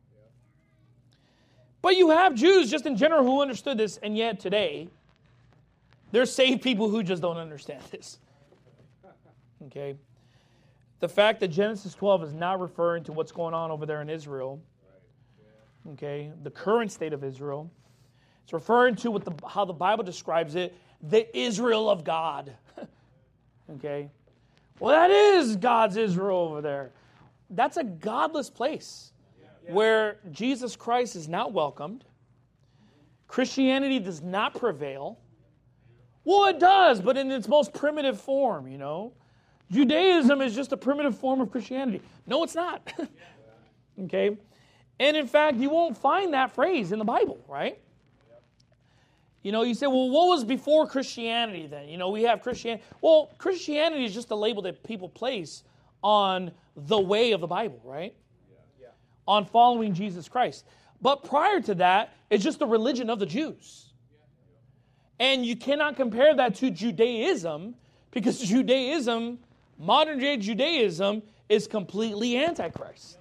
But you have Jews just in general who understood this, and yet today, there's saved people who just don't understand this. Okay? The fact that Genesis 12 is not referring to what's going on over there in Israel, okay, the current state of Israel, it's referring to how the Bible describes it, the Israel of God. Okay? Well, that is God's Israel over there. That's a godless place where Jesus Christ is not welcomed. Christianity does not prevail. Well, it does, but in its most primitive form, you know. Judaism is just a primitive form of Christianity. No, it's not. Okay? And in fact, you won't find that phrase in the Bible, right? You know, you say, well, what was before Christianity then? You know, we have Christianity. Well, Christianity is just a label that people place on the way of the Bible, right? On following Jesus Christ. But prior to that, it's just the religion of the Jews. And you cannot compare that to Judaism, because Judaism, modern day Judaism, is completely antichrist.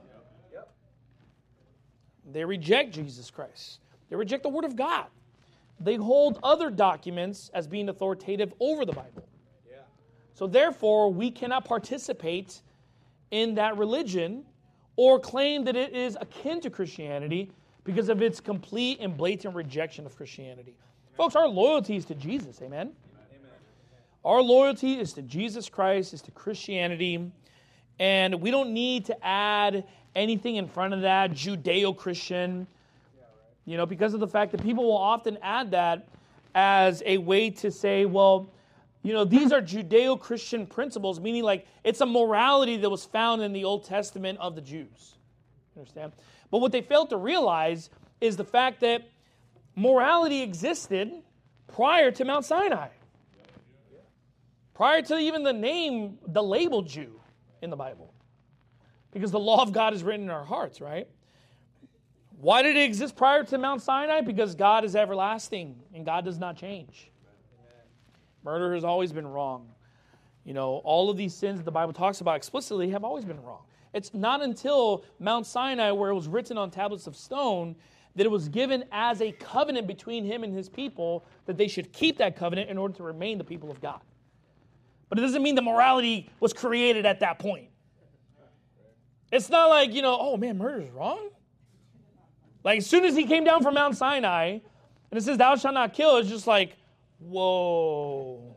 They reject Jesus Christ. They reject the Word of God. They hold other documents as being authoritative over the Bible. So therefore, we cannot participate in that religion or claim that it is akin to Christianity because of its complete and blatant rejection of Christianity. Folks, our loyalty is to Jesus, amen? Our loyalty is to Jesus Christ, is to Christianity, and we don't need to add anything in front of that, Judeo-Christian, you know, because of the fact that people will often add that as a way to say, well, you know, these are Judeo-Christian principles, meaning like it's a morality that was found in the Old Testament of the Jews. Understand? But what they failed to realize is the fact that morality existed prior to Mount Sinai. Prior to even the name, the label Jew in the Bible. Because the law of God is written in our hearts, right? Why did it exist prior to Mount Sinai? Because God is everlasting and God does not change. Murder has always been wrong. You know, all of these sins that the Bible talks about explicitly have always been wrong. It's not until Mount Sinai, where it was written on tablets of stone, that it was given as a covenant between him and his people, that they should keep that covenant in order to remain the people of God. But it doesn't mean the morality was created at that point. It's not like, you know, oh man, murder is wrong. Like as soon as he came down from Mount Sinai, and it says, thou shalt not kill, it's just like, whoa.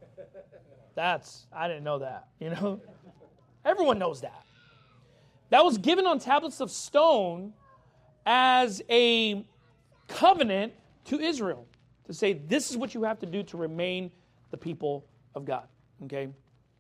I didn't know that, you know. Everyone knows that. That was given on tablets of stone as a covenant to Israel to say, this is what you have to do to remain the people of God. Okay?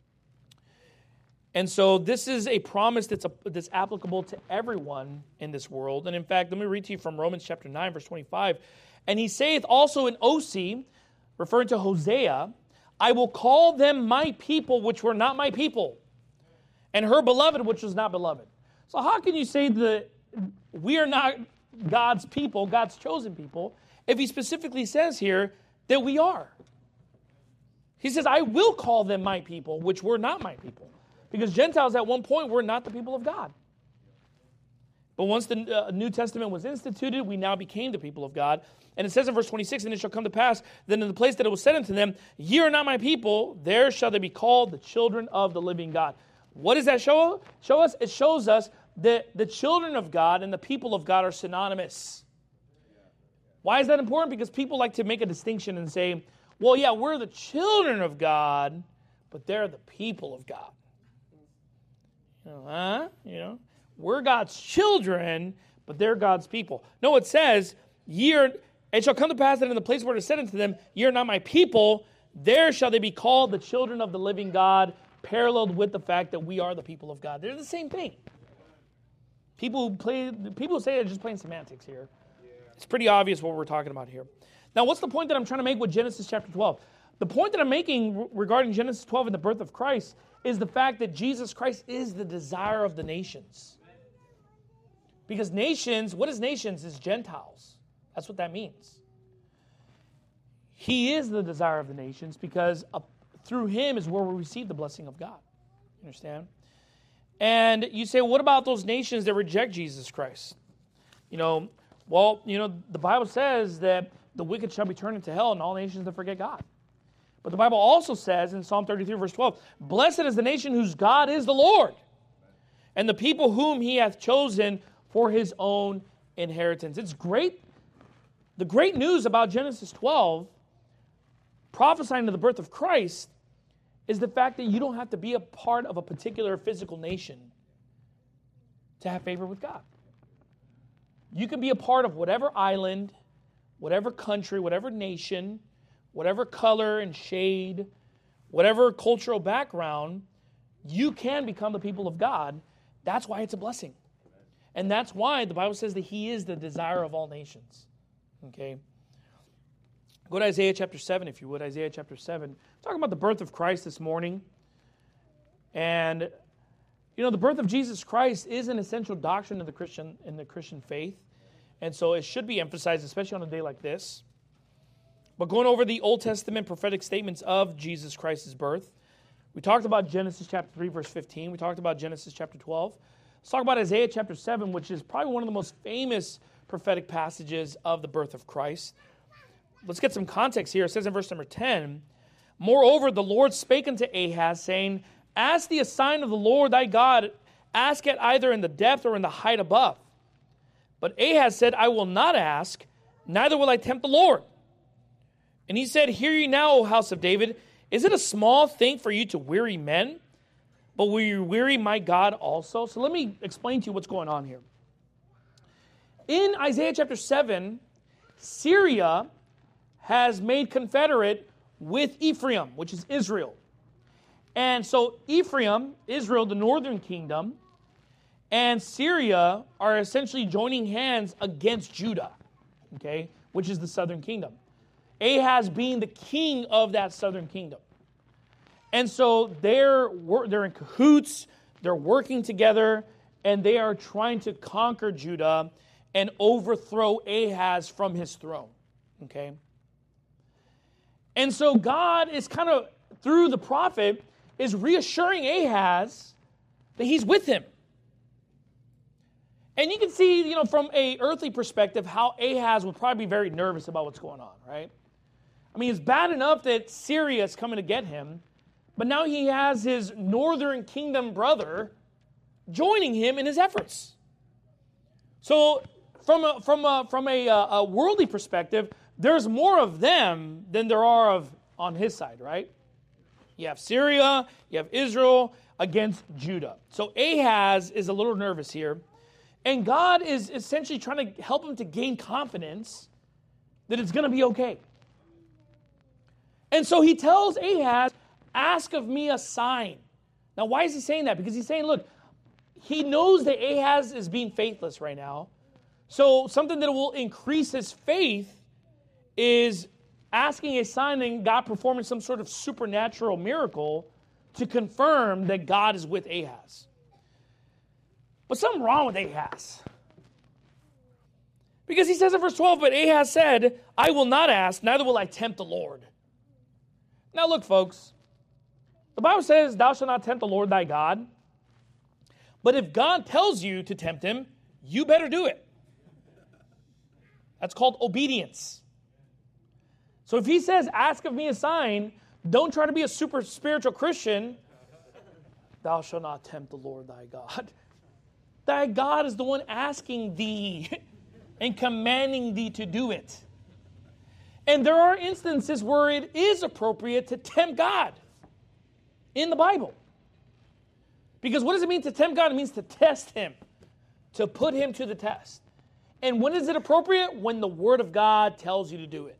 And so this is a promise that's applicable to everyone in this world. And in fact, let me read to you from Romans chapter 9, verse 25. And he saith also in Osee, referring to Hosea, I will call them my people, which were not my people, and her beloved, which was not beloved. So how can you say that we are not God's people, God's chosen people, if he specifically says here that we are? He says, I will call them my people, which were not my people. Because Gentiles at one point were not the people of God. But once the New Testament was instituted, we now became the people of God. And it says in verse 26, and it shall come to pass, that in the place that it was said unto them, ye are not my people, there shall they be called the children of the living God. What does that show us? It shows us that the children of God and the people of God are synonymous. Why is that important? Because people like to make a distinction and say, well, yeah, we're the children of God, but they're the people of God. We're God's children, but they're God's people. No, it says, it shall come to pass that in the place where it is said unto them, ye are not my people, there shall they be called the children of the living God, paralleled with the fact that we are the people of God. They're the same thing. People say they're just playing semantics here. It's pretty obvious what we're talking about here. Now, what's the point that I'm trying to make with Genesis chapter 12? The point that I'm making regarding Genesis 12 and the birth of Christ is the fact that Jesus Christ is the desire of the nations. Because nations, what is nations? Is Gentiles. That's what that means. He is the desire of the nations because through him is where we receive the blessing of God. You understand? And you say, what about those nations that reject Jesus Christ? The Bible says that the wicked shall be turned into hell and all nations that forget God. But the Bible also says in Psalm 33, verse 12, blessed is the nation whose God is the Lord, and the people whom he hath chosen for his own inheritance. It's great. The great news about Genesis 12, prophesying to the birth of Christ, is the fact that you don't have to be a part of a particular physical nation to have favor with God. You can be a part of whatever island, whatever country, whatever nation, whatever color and shade, whatever cultural background, you can become the people of God. That's why it's a blessing. And that's why the Bible says that he is the desire of all nations. Okay? Go to Isaiah chapter 7, if you would. Isaiah chapter 7. Talking about the birth of Christ this morning. And, the birth of Jesus Christ is an essential doctrine of the Christian faith. And so it should be emphasized, especially on a day like this. But going over the Old Testament prophetic statements of Jesus Christ's birth, we talked about Genesis chapter 3, verse 15. We talked about Genesis chapter 12. Let's talk about Isaiah chapter 7, which is probably one of the most famous prophetic passages of the birth of Christ. Let's get some context here. It says in verse number 10, "Moreover, the Lord spake unto Ahaz, saying, Ask thee a sign of the Lord thy God, ask it either in the depth or in the height above. But Ahaz said, I will not ask, neither will I tempt the Lord. And he said, Hear ye now, O house of David, is it a small thing for you to weary men? But will you weary my God also?" So let me explain to you what's going on here. In Isaiah chapter 7, Syria has made confederate with Ephraim, which is Israel. And so Ephraim, Israel, the northern kingdom, and Syria are essentially joining hands against Judah, okay, which is the southern kingdom. Ahaz being the king of that southern kingdom. And so they're in cahoots, they're working together, and they are trying to conquer Judah and overthrow Ahaz from his throne, okay? And so God is kind of, through the prophet, is reassuring Ahaz that he's with him. And you can see, from an earthly perspective, how Ahaz would probably be very nervous about what's going on, right? I mean, it's bad enough that Syria is coming to get him, but now he has his northern kingdom brother joining him in his efforts. So from a worldly perspective, there's more of them than there are of on his side, right? You have Syria, you have Israel against Judah. So Ahaz is a little nervous here. And God is essentially trying to help him to gain confidence that it's going to be okay. And so he tells Ahaz, ask of me a sign. Now, why is he saying that? Because he's saying, look, he knows that Ahaz is being faithless right now. So something that will increase his faith is asking a sign and God performing some sort of supernatural miracle to confirm that God is with Ahaz. But something wrong with Ahaz. Because he says in verse 12, but Ahaz said, I will not ask, neither will I tempt the Lord. Now look, folks, the Bible says, thou shalt not tempt the Lord thy God. But if God tells you to tempt him, you better do it. That's called obedience. So if he says, ask of me a sign, don't try to be a super spiritual Christian. Thou shalt not tempt the Lord thy God. Thy God is the one asking thee and commanding thee to do it. And there are instances where it is appropriate to tempt God in the Bible. Because what does it mean to tempt God? It means to test him, to put him to the test. And when is it appropriate? When the Word of God tells you to do it.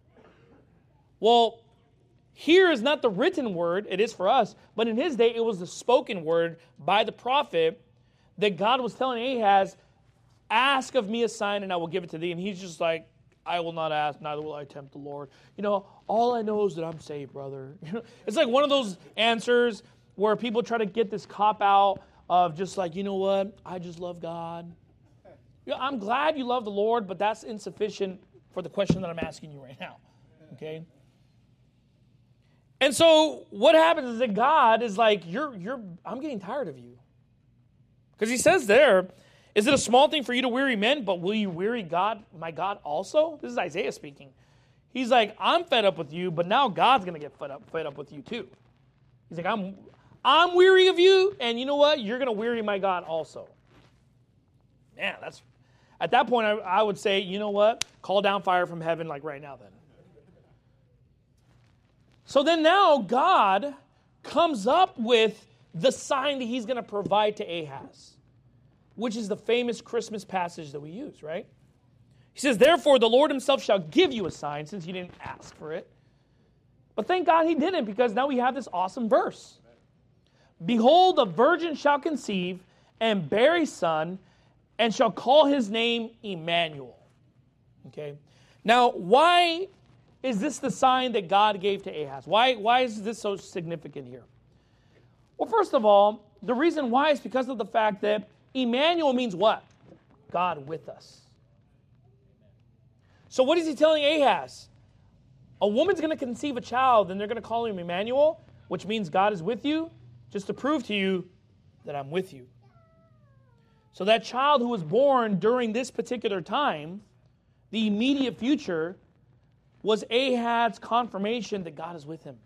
Well, here is not the written word, it is for us, but in his day it was the spoken word by the prophet that God was telling Ahaz, ask of me a sign and I will give it to thee. And he's just like, I will not ask, neither will I tempt the Lord. All I know is that I'm saved, brother. It's like one of those answers where people try to get this cop-out of just like, you know what, I just love God. I'm glad you love the Lord, but that's insufficient for the question that I'm asking you right now. Okay? And so what happens is that God is like, I'm getting tired of you. Because he says there, is it a small thing for you to weary men, but will you weary God, my God also? This is Isaiah speaking. He's like, I'm fed up with you, but now God's going to get fed up with you too. He's like, I'm weary of you, and you know what? You're going to weary my God also. Man, at that point, I would say, you know what? Call down fire from heaven like right now then. So then now God comes up with the sign that he's going to provide to Ahaz, which is the famous Christmas passage that we use, right? He says, therefore the Lord himself shall give you a sign, since you didn't ask for it. But thank God he didn't, because now we have this awesome verse. Behold, a virgin shall conceive and bear a son, and shall call his name Emmanuel. Okay. Now, why is this the sign that God gave to Ahaz? Why is this so significant here? Well, first of all, the reason why is because of the fact that Emmanuel means what? God with us. So what is he telling Ahaz? A woman's going to conceive a child, and they're going to call him Emmanuel, which means God is with you, just to prove to you that I'm with you. So that child who was born during this particular time, the immediate future, was Ahaz's confirmation that God is with him.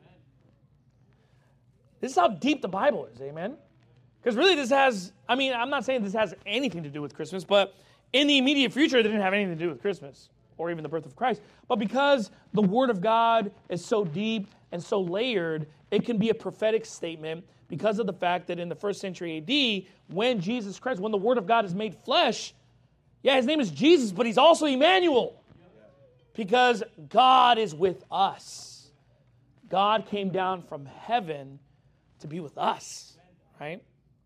This is how deep the Bible is, amen? Because really I'm not saying this has anything to do with Christmas, but in the immediate future, it didn't have anything to do with Christmas or even the birth of Christ. But because the Word of God is so deep and so layered, it can be a prophetic statement because of the fact that in the 1st century AD, when Jesus Christ, when the Word of God is made flesh, his name is Jesus, but he's also Emmanuel. Because God is with us. God came down from heaven to be with us, right?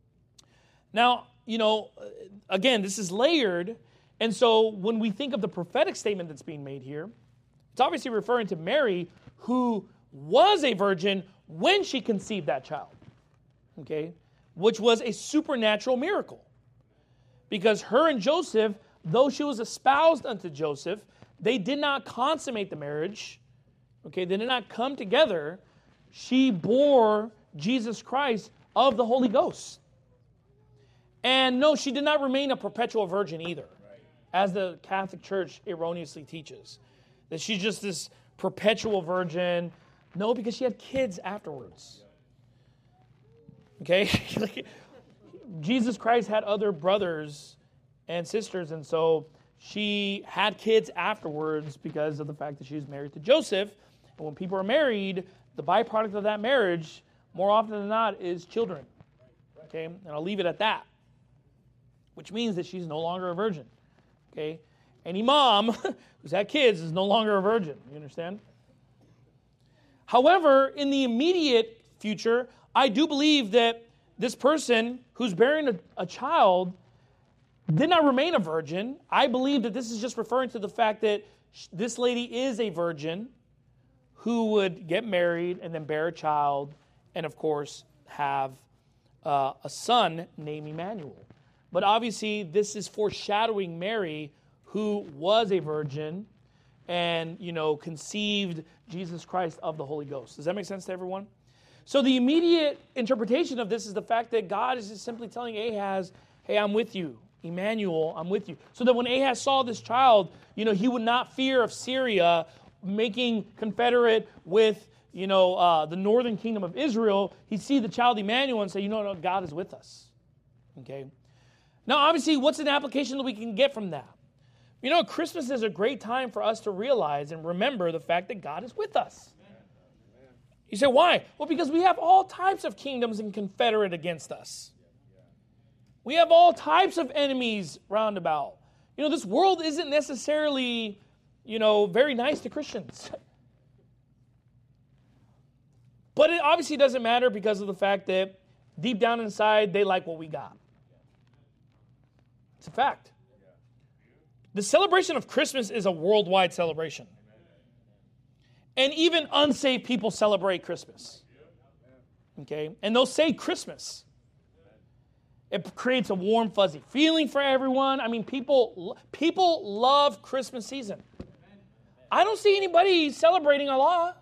Now, again, this is layered. And so when we think of the prophetic statement that's being made here, it's obviously referring to Mary, who was a virgin when she conceived that child, okay, which was a supernatural miracle. Because her and Joseph, though she was espoused unto Joseph, they did not consummate the marriage, okay, they did not come together. She bore Jesus Christ of the Holy Ghost. And no, she did not remain a perpetual virgin either, as the Catholic Church erroneously teaches. That she's just this perpetual virgin. No, because she had kids afterwards. Okay? Jesus Christ had other brothers and sisters, and so she had kids afterwards because of the fact that she was married to Joseph. And when people are married, the byproduct of that marriage, more often than not, is children. Okay? And I'll leave it at that. Which means that she's no longer a virgin. Okay? Any mom who's had kids is no longer a virgin. You understand? However, in the immediate future, I do believe that this person who's bearing a child did not remain a virgin. I believe that this is just referring to the fact that this lady is a virgin who would get married and then bear a child and, of course, have a son named Emmanuel. But obviously, this is foreshadowing Mary, who was a virgin and, conceived Jesus Christ of the Holy Ghost. Does that make sense to everyone? So the immediate interpretation of this is the fact that God is just simply telling Ahaz, hey, I'm with you. Emmanuel, I'm with you. So that when Ahaz saw this child, he would not fear of Syria making confederate with, the northern kingdom of Israel. He'd see the child Emmanuel and say, no, God is with us. Okay? Now, obviously, what's an application that we can get from that? Christmas is a great time for us to realize and remember the fact that God is with us. You say, why? Well, because we have all types of kingdoms and confederate against us. We have all types of enemies round about. This world isn't necessarily, very nice to Christians. But it obviously doesn't matter because of the fact that deep down inside, they like what we got. It's a fact. The celebration of Christmas is a worldwide celebration. And even unsaved people celebrate Christmas. Okay? And they'll say Christmas. It creates a warm, fuzzy feeling for everyone. I mean, people love Christmas season. I don't see anybody celebrating Allah.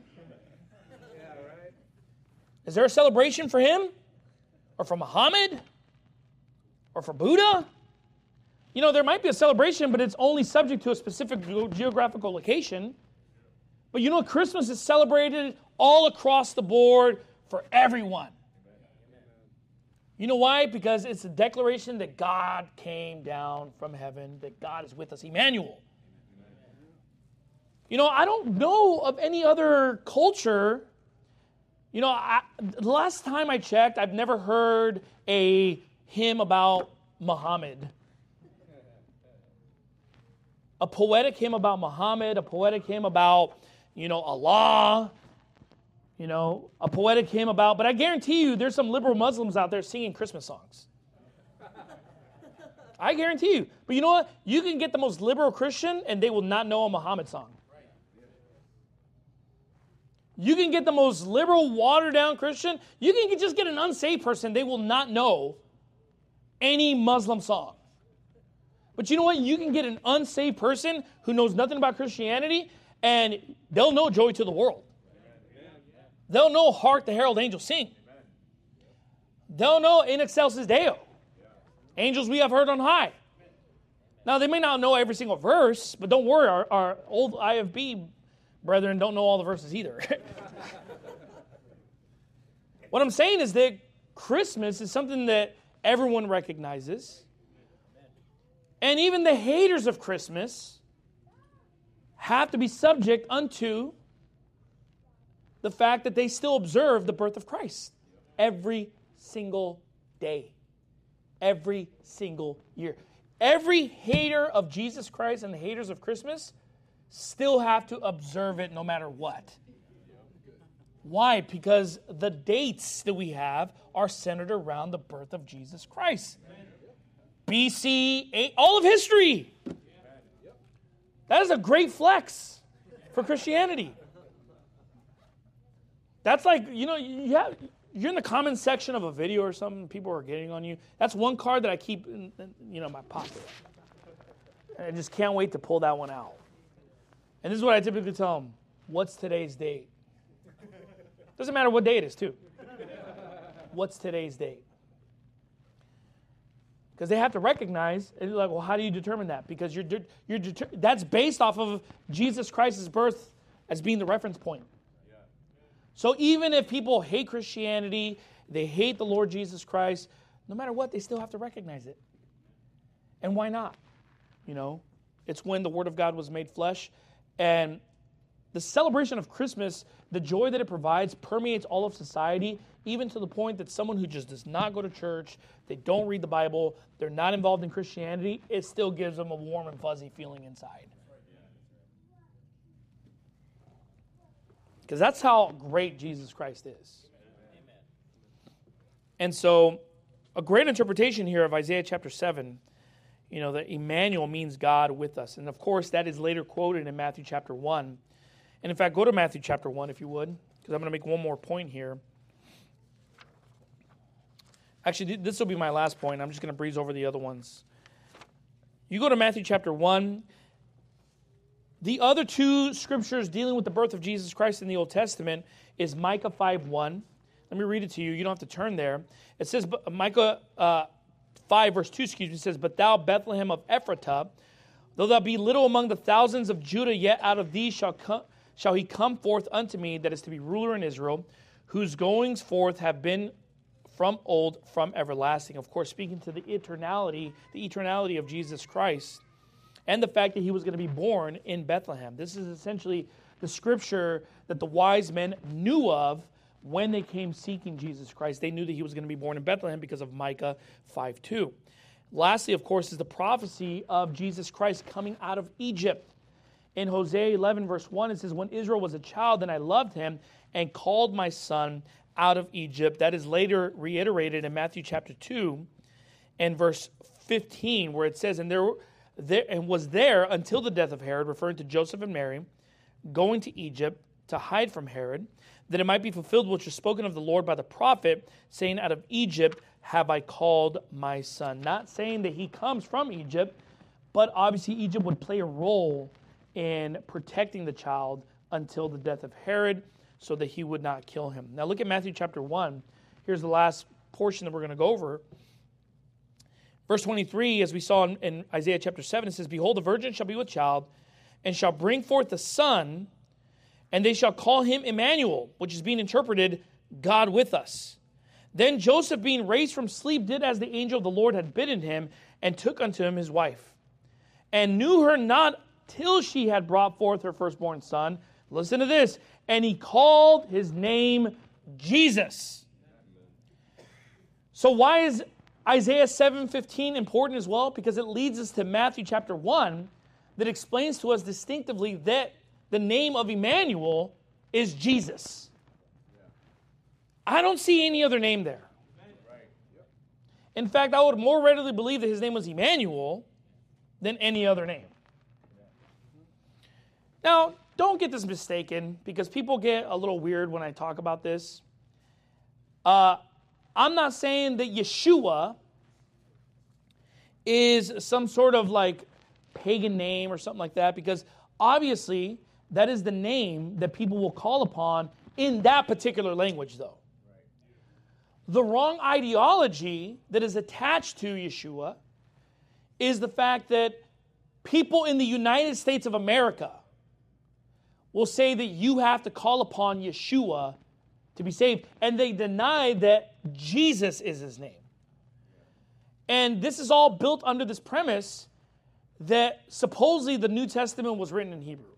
Is there a celebration for him? Or for Muhammad? Or for Buddha? There might be a celebration, but it's only subject to a specific geographical location. But Christmas is celebrated all across the board for everyone. You know why? Because it's a declaration that God came down from heaven, that God is with us, Emmanuel. I don't know of any other culture. The last time I checked, I've never heard a hymn about Muhammad. A poetic hymn about Muhammad, a poetic hymn about, Allah, a poetic hymn about, but I guarantee you there's some liberal Muslims out there singing Christmas songs. I guarantee you. But you know what? You can get the most liberal Christian and they will not know a Muhammad song. You can get the most liberal, watered-down Christian. You can just get an unsaved person. They will not know any Muslim song. But you know what? You can get an unsaved person who knows nothing about Christianity, and they'll know Joy to the World. They'll know Hark the Herald Angels Sing. They'll know In Excelsis Deo. Angels we have heard on high. Now, they may not know every single verse, but don't worry, our old IFB brethren don't know all the verses either. What I'm saying is that Christmas is something that everyone recognizes. And even the haters of Christmas have to be subject unto the fact that they still observe the birth of Christ every single day, every single year. Every hater of Jesus Christ and the haters of Christmas still have to observe it no matter what. Why? Because the dates that we have are centered around the birth of Jesus Christ. BC 8, all of history. That is a great flex for Christianity. That's like, you're in the comment section of a video or something, people are getting on you. That's one card that I keep in my pocket. And I just can't wait to pull that one out. And this is what I typically tell them. What's today's date? Doesn't matter what day it is, too. What's today's date? Because they have to recognize, and they're like, well, how do you determine that? Because that's based off of Jesus Christ's birth as being the reference point. So even if people hate Christianity, they hate the Lord Jesus Christ, no matter what, they still have to recognize it. And why not? It's when the Word of God was made flesh. And the celebration of Christmas, the joy that it provides, permeates all of society, even to the point that someone who just does not go to church, they don't read the Bible, they're not involved in Christianity, it still gives them a warm and fuzzy feeling inside. Because that's how great Jesus Christ is. And so, a great interpretation here of Isaiah chapter 7, that Emmanuel means God with us. And of course, that is later quoted in Matthew chapter 1. And in fact, go to Matthew chapter 1 if you would, because I'm going to make one more point here. Actually, this will be my last point. I'm just going to breeze over the other ones. You go to Matthew chapter 1. The other two scriptures dealing with the birth of Jesus Christ in the Old Testament is Micah 5:1. Let me read it to you. You don't have to turn there. It says, Micah 5 verse 2, it says, "But thou, Bethlehem of Ephratah, though thou be little among the thousands of Judah, yet out of thee shall he come forth unto me, that is to be ruler in Israel, whose goings forth have been from old, from everlasting." Of course, speaking to the eternality of Jesus Christ, and the fact that he was going to be born in Bethlehem. This is essentially the scripture that the wise men knew of when they came seeking Jesus Christ. They knew that he was going to be born in Bethlehem because of Micah 5:2. Lastly, of course, is the prophecy of Jesus Christ coming out of Egypt. In Hosea 11, verse 1, it says, "When Israel was a child, then I loved him and called my son out of Egypt." That is later reiterated in Matthew chapter 2 and verse 15, where it says, and was there until the death of Herod, referring to Joseph and Mary, going to Egypt to hide from Herod, that it might be fulfilled which was spoken of the Lord by the prophet, saying, "Out of Egypt have I called my son." Not saying that he comes from Egypt, but obviously Egypt would play a role in protecting the child until the death of Herod, so that he would not kill him. Now look at Matthew chapter 1. Here's the last portion that we're going to go over. Verse 23, as we saw in Isaiah chapter 7, it says, "Behold, the virgin shall be with child, and shall bring forth a son, and they shall call him Emmanuel," which is being interpreted, God with us. "Then Joseph, being raised from sleep, did as the angel of the Lord had bidden him, and took unto him his wife, and knew her not till she had brought forth her firstborn son." Listen to this. "And he called his name Jesus." So why is Isaiah 7:15 important as well? Because it leads us to Matthew chapter 1 that explains to us distinctively that the name of Emmanuel is Jesus. I don't see any other name there. In fact, I would more readily believe that his name was Emmanuel than any other name. Now, don't get this mistaken, because people get a little weird when I talk about this. I'm not saying that Yeshua is some sort of like pagan name or something like that, because obviously that is the name that people will call upon in that particular language, though. The wrong ideology that is attached to Yeshua is the fact that people in the United States of America will say that you have to call upon Yeshua to be saved, and they deny that Jesus is his name. And this is all built under this premise that supposedly the New Testament was written in Hebrew.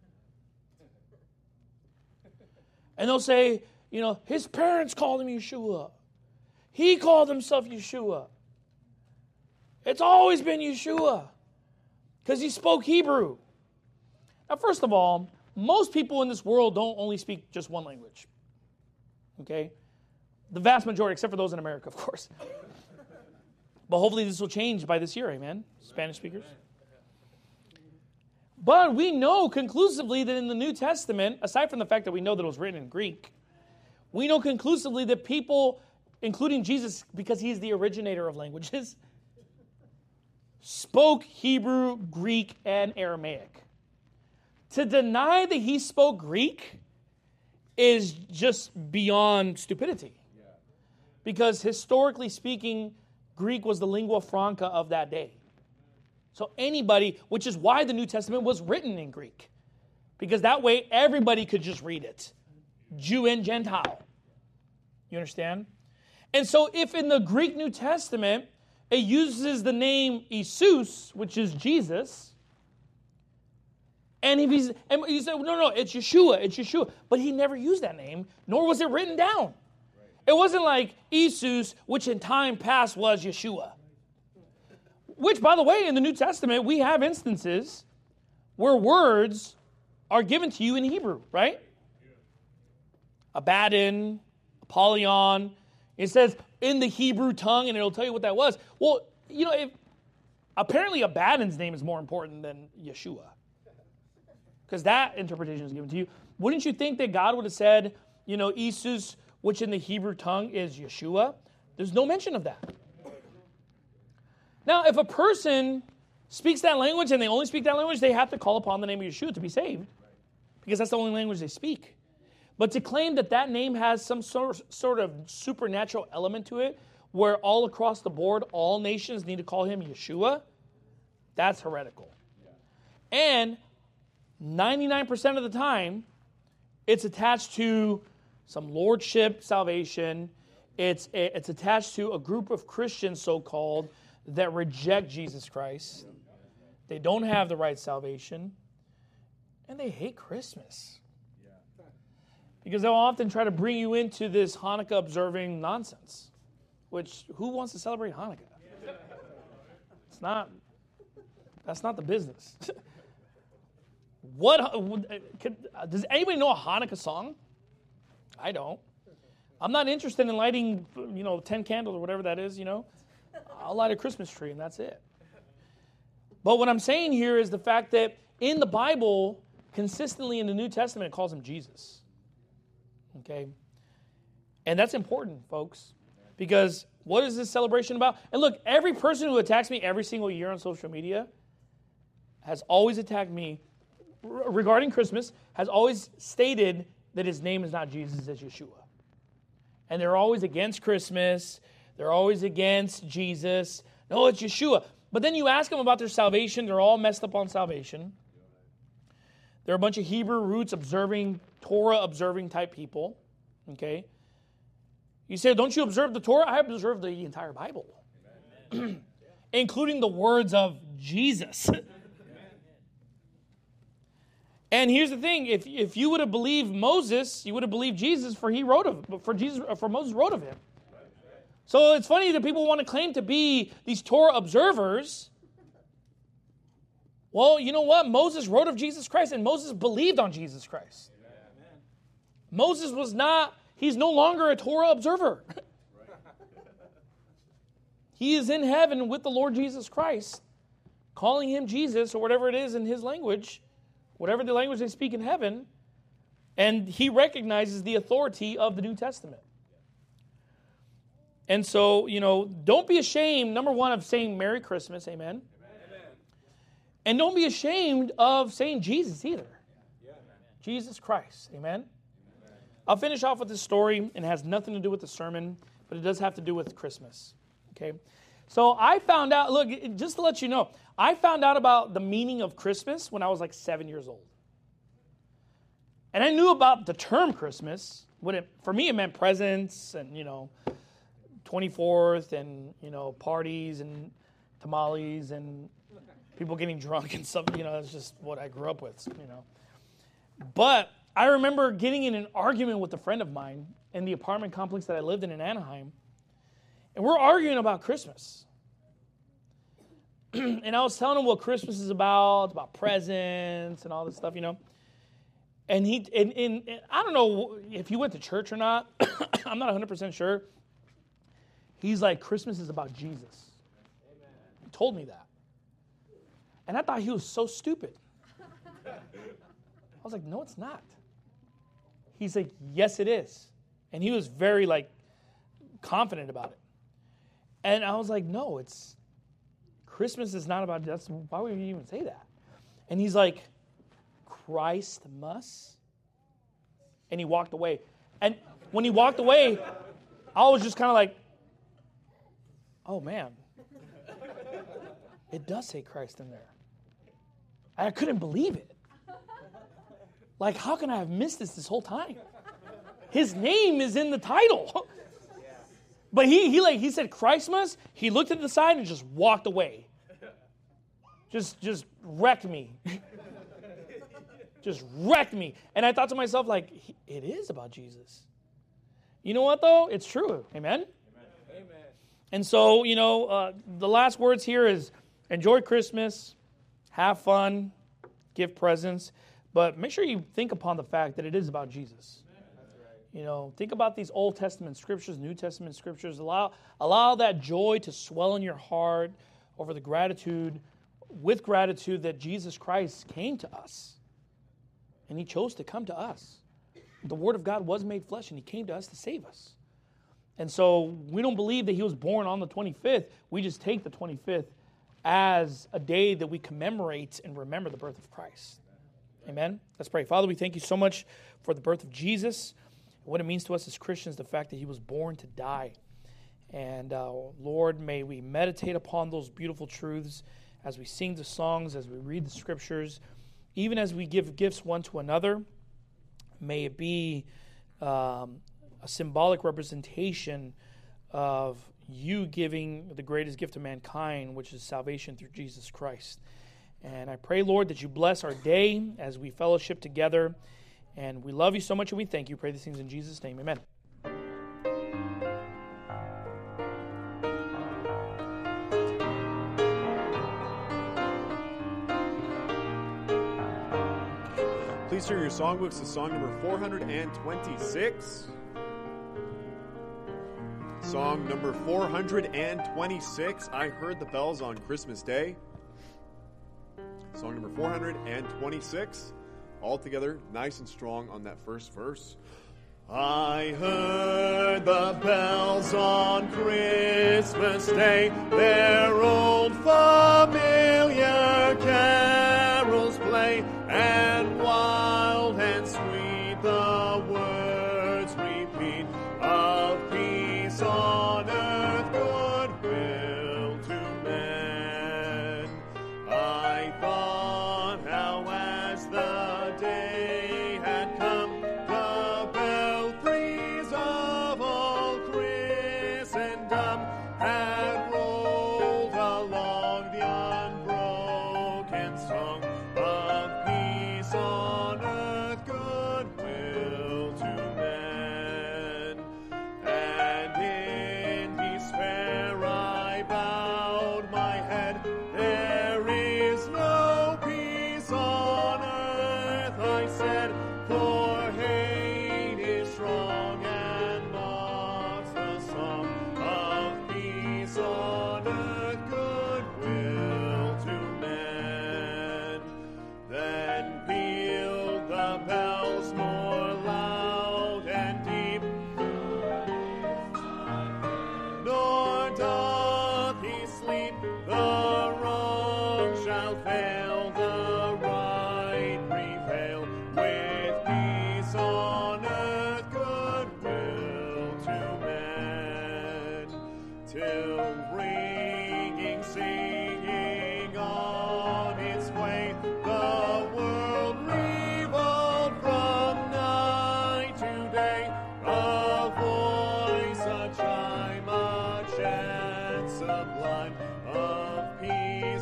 And they'll say, you know, his parents called him Yeshua. He called himself Yeshua. It's always been Yeshua because he spoke Hebrew. Now, first of all, most people in this world don't only speak just one language. Okay? The vast majority, except for those in America, of course. But hopefully this will change by this year, amen? Spanish speakers. But we know conclusively that in the New Testament, aside from the fact that we know that it was written in Greek, we know conclusively that people, including Jesus, because he's the originator of languages, spoke Hebrew, Greek, and Aramaic. To deny that he spoke Greek is just beyond stupidity. Because historically speaking, Greek was the lingua franca of that day. So anybody, which is why the New Testament was written in Greek. Because that way everybody could just read it. Jew and Gentile. You understand? And so if in the Greek New Testament it uses the name Jesus, which is Jesus, and you say, no, it's Yeshua. But he never used that name, nor was it written down. It wasn't like Jesus, which in time past was Yeshua. Which, by the way, in the New Testament, we have instances where words are given to you in Hebrew, right? Abaddon, Apollyon. It says in the Hebrew tongue, and it'll tell you what that was. Well, you know, apparently Abaddon's name is more important than Yeshua. Because that interpretation is given to you. Wouldn't you think that God would have said, you know, Jesus, which in the Hebrew tongue is Yeshua? There's no mention of that. Now, if a person speaks that language and they only speak that language, they have to call upon the name of Yeshua to be saved. Because that's the only language they speak. But to claim that that name has some sort of supernatural element to it, where all across the board, all nations need to call him Yeshua, that's heretical. And 99% of the time, it's attached to some lordship salvation. It's attached to a group of Christians, so-called, that reject Jesus Christ. They don't have the right salvation. And they hate Christmas. Because they'll often try to bring you into this Hanukkah observing nonsense. Which, who wants to celebrate Hanukkah? That's not the business. Does anybody know a Hanukkah song? I don't. I'm not interested in lighting, 10 candles or whatever that is, I'll light a Christmas tree and that's it. But what I'm saying here is the fact that in the Bible, consistently in the New Testament, it calls him Jesus. Okay? And that's important, folks. Because what is this celebration about? And look, every person who attacks me every single year on social media has always attacked me regarding Christmas, has always stated that his name is not Jesus, it's Yeshua. And they're always against Christmas. They're always against Jesus. No, it's Yeshua. But then you ask them about their salvation. They're all messed up on salvation. They're a bunch of Hebrew roots observing, Torah observing type people. Okay? You say, don't you observe the Torah? I observe the entire Bible. Including the words of Jesus. And here's the thing, if you would have believed Moses, you would have believed Jesus, for Moses wrote of him. So it's funny that people want to claim to be these Torah observers, Well, you know what? Moses wrote of Jesus Christ, and Moses believed on Jesus Christ. Amen. Moses was not, he's no longer a Torah observer. He is in heaven with the Lord Jesus Christ, calling him Jesus, or whatever it is in his language, whatever the language they speak in heaven, and he recognizes the authority of the New Testament. And so, don't be ashamed, number one, of saying Merry Christmas, amen. And don't be ashamed of saying Jesus either. Yeah. Jesus Christ. Amen? I'll finish off with this story, and it has nothing to do with the sermon, but it does have to do with Christmas. Okay? So I found out, look, just to let you know, I found out about the meaning of Christmas when I was like 7 years old. And I knew about the term Christmas. For me, it meant presents and, 24th and, parties and tamales and people getting drunk and stuff, that's just what I grew up with, But I remember getting in an argument with a friend of mine in the apartment complex that I lived in Anaheim. And we're arguing about Christmas. And I was telling him what Christmas is about. It's about presents and all this stuff, And I don't know if he went to church or not. I'm not 100% sure. He's like, Christmas is about Jesus. He told me that. And I thought he was so stupid. I was like, no, it's not. He's like, yes, it is. And he was very, confident about it. And I was like, no, Christmas is not about, why would you even say that? And he's like, Christ must. And he walked away. And when he walked away, I was just kind of like, oh, man. It does say Christ in there. I couldn't believe it. How can I have missed this whole time? His name is in the title. But he said Christmas. He looked at the side and just walked away. Just wrecked me. Just wrecked me. And I thought to myself, it is about Jesus. You know what, though? It's true. Amen? Amen. And so, the last words here is enjoy Christmas. Have fun, give presents, but make sure you think upon the fact that it is about Jesus. Think about these Old Testament scriptures, New Testament scriptures. Allow that joy to swell in your heart over the gratitude that Jesus Christ came to us. And he chose to come to us. The Word of God was made flesh, and he came to us to save us. And so we don't believe that he was born on the 25th. We just take the 25th as a day that we commemorate and remember the birth of Christ. Amen? Let's pray. Father, we thank you so much for the birth of Jesus, what it means to us as Christians, the fact that he was born to die. And Lord, may we meditate upon those beautiful truths as we sing the songs, as we read the scriptures, even as we give gifts one to another. May it be a symbolic representation of you giving the greatest gift to mankind, which is salvation through Jesus Christ. And I pray, Lord, that you bless our day as we fellowship together. And we love you so much, and we thank you. Pray these things in Jesus' name. Amen. Please turn your songbooks to song number 426. Song number 426, I Heard the Bells on Christmas Day. Song number 426, all together, nice and strong on that first verse. I heard the bells on Christmas Day, their old familiar carols play, and wild and sweet the words repeat of peace on earth, goodwill to men. I thought how as the day had come, the belfries of all Christendom had rolled along the unbroken song.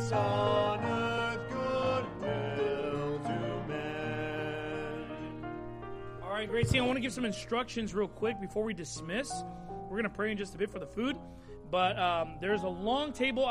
peace on earth, goodwill to men. All right, Gracie, I want to give some instructions real quick before we dismiss. We're going to pray in just a bit for the food, but there's a long table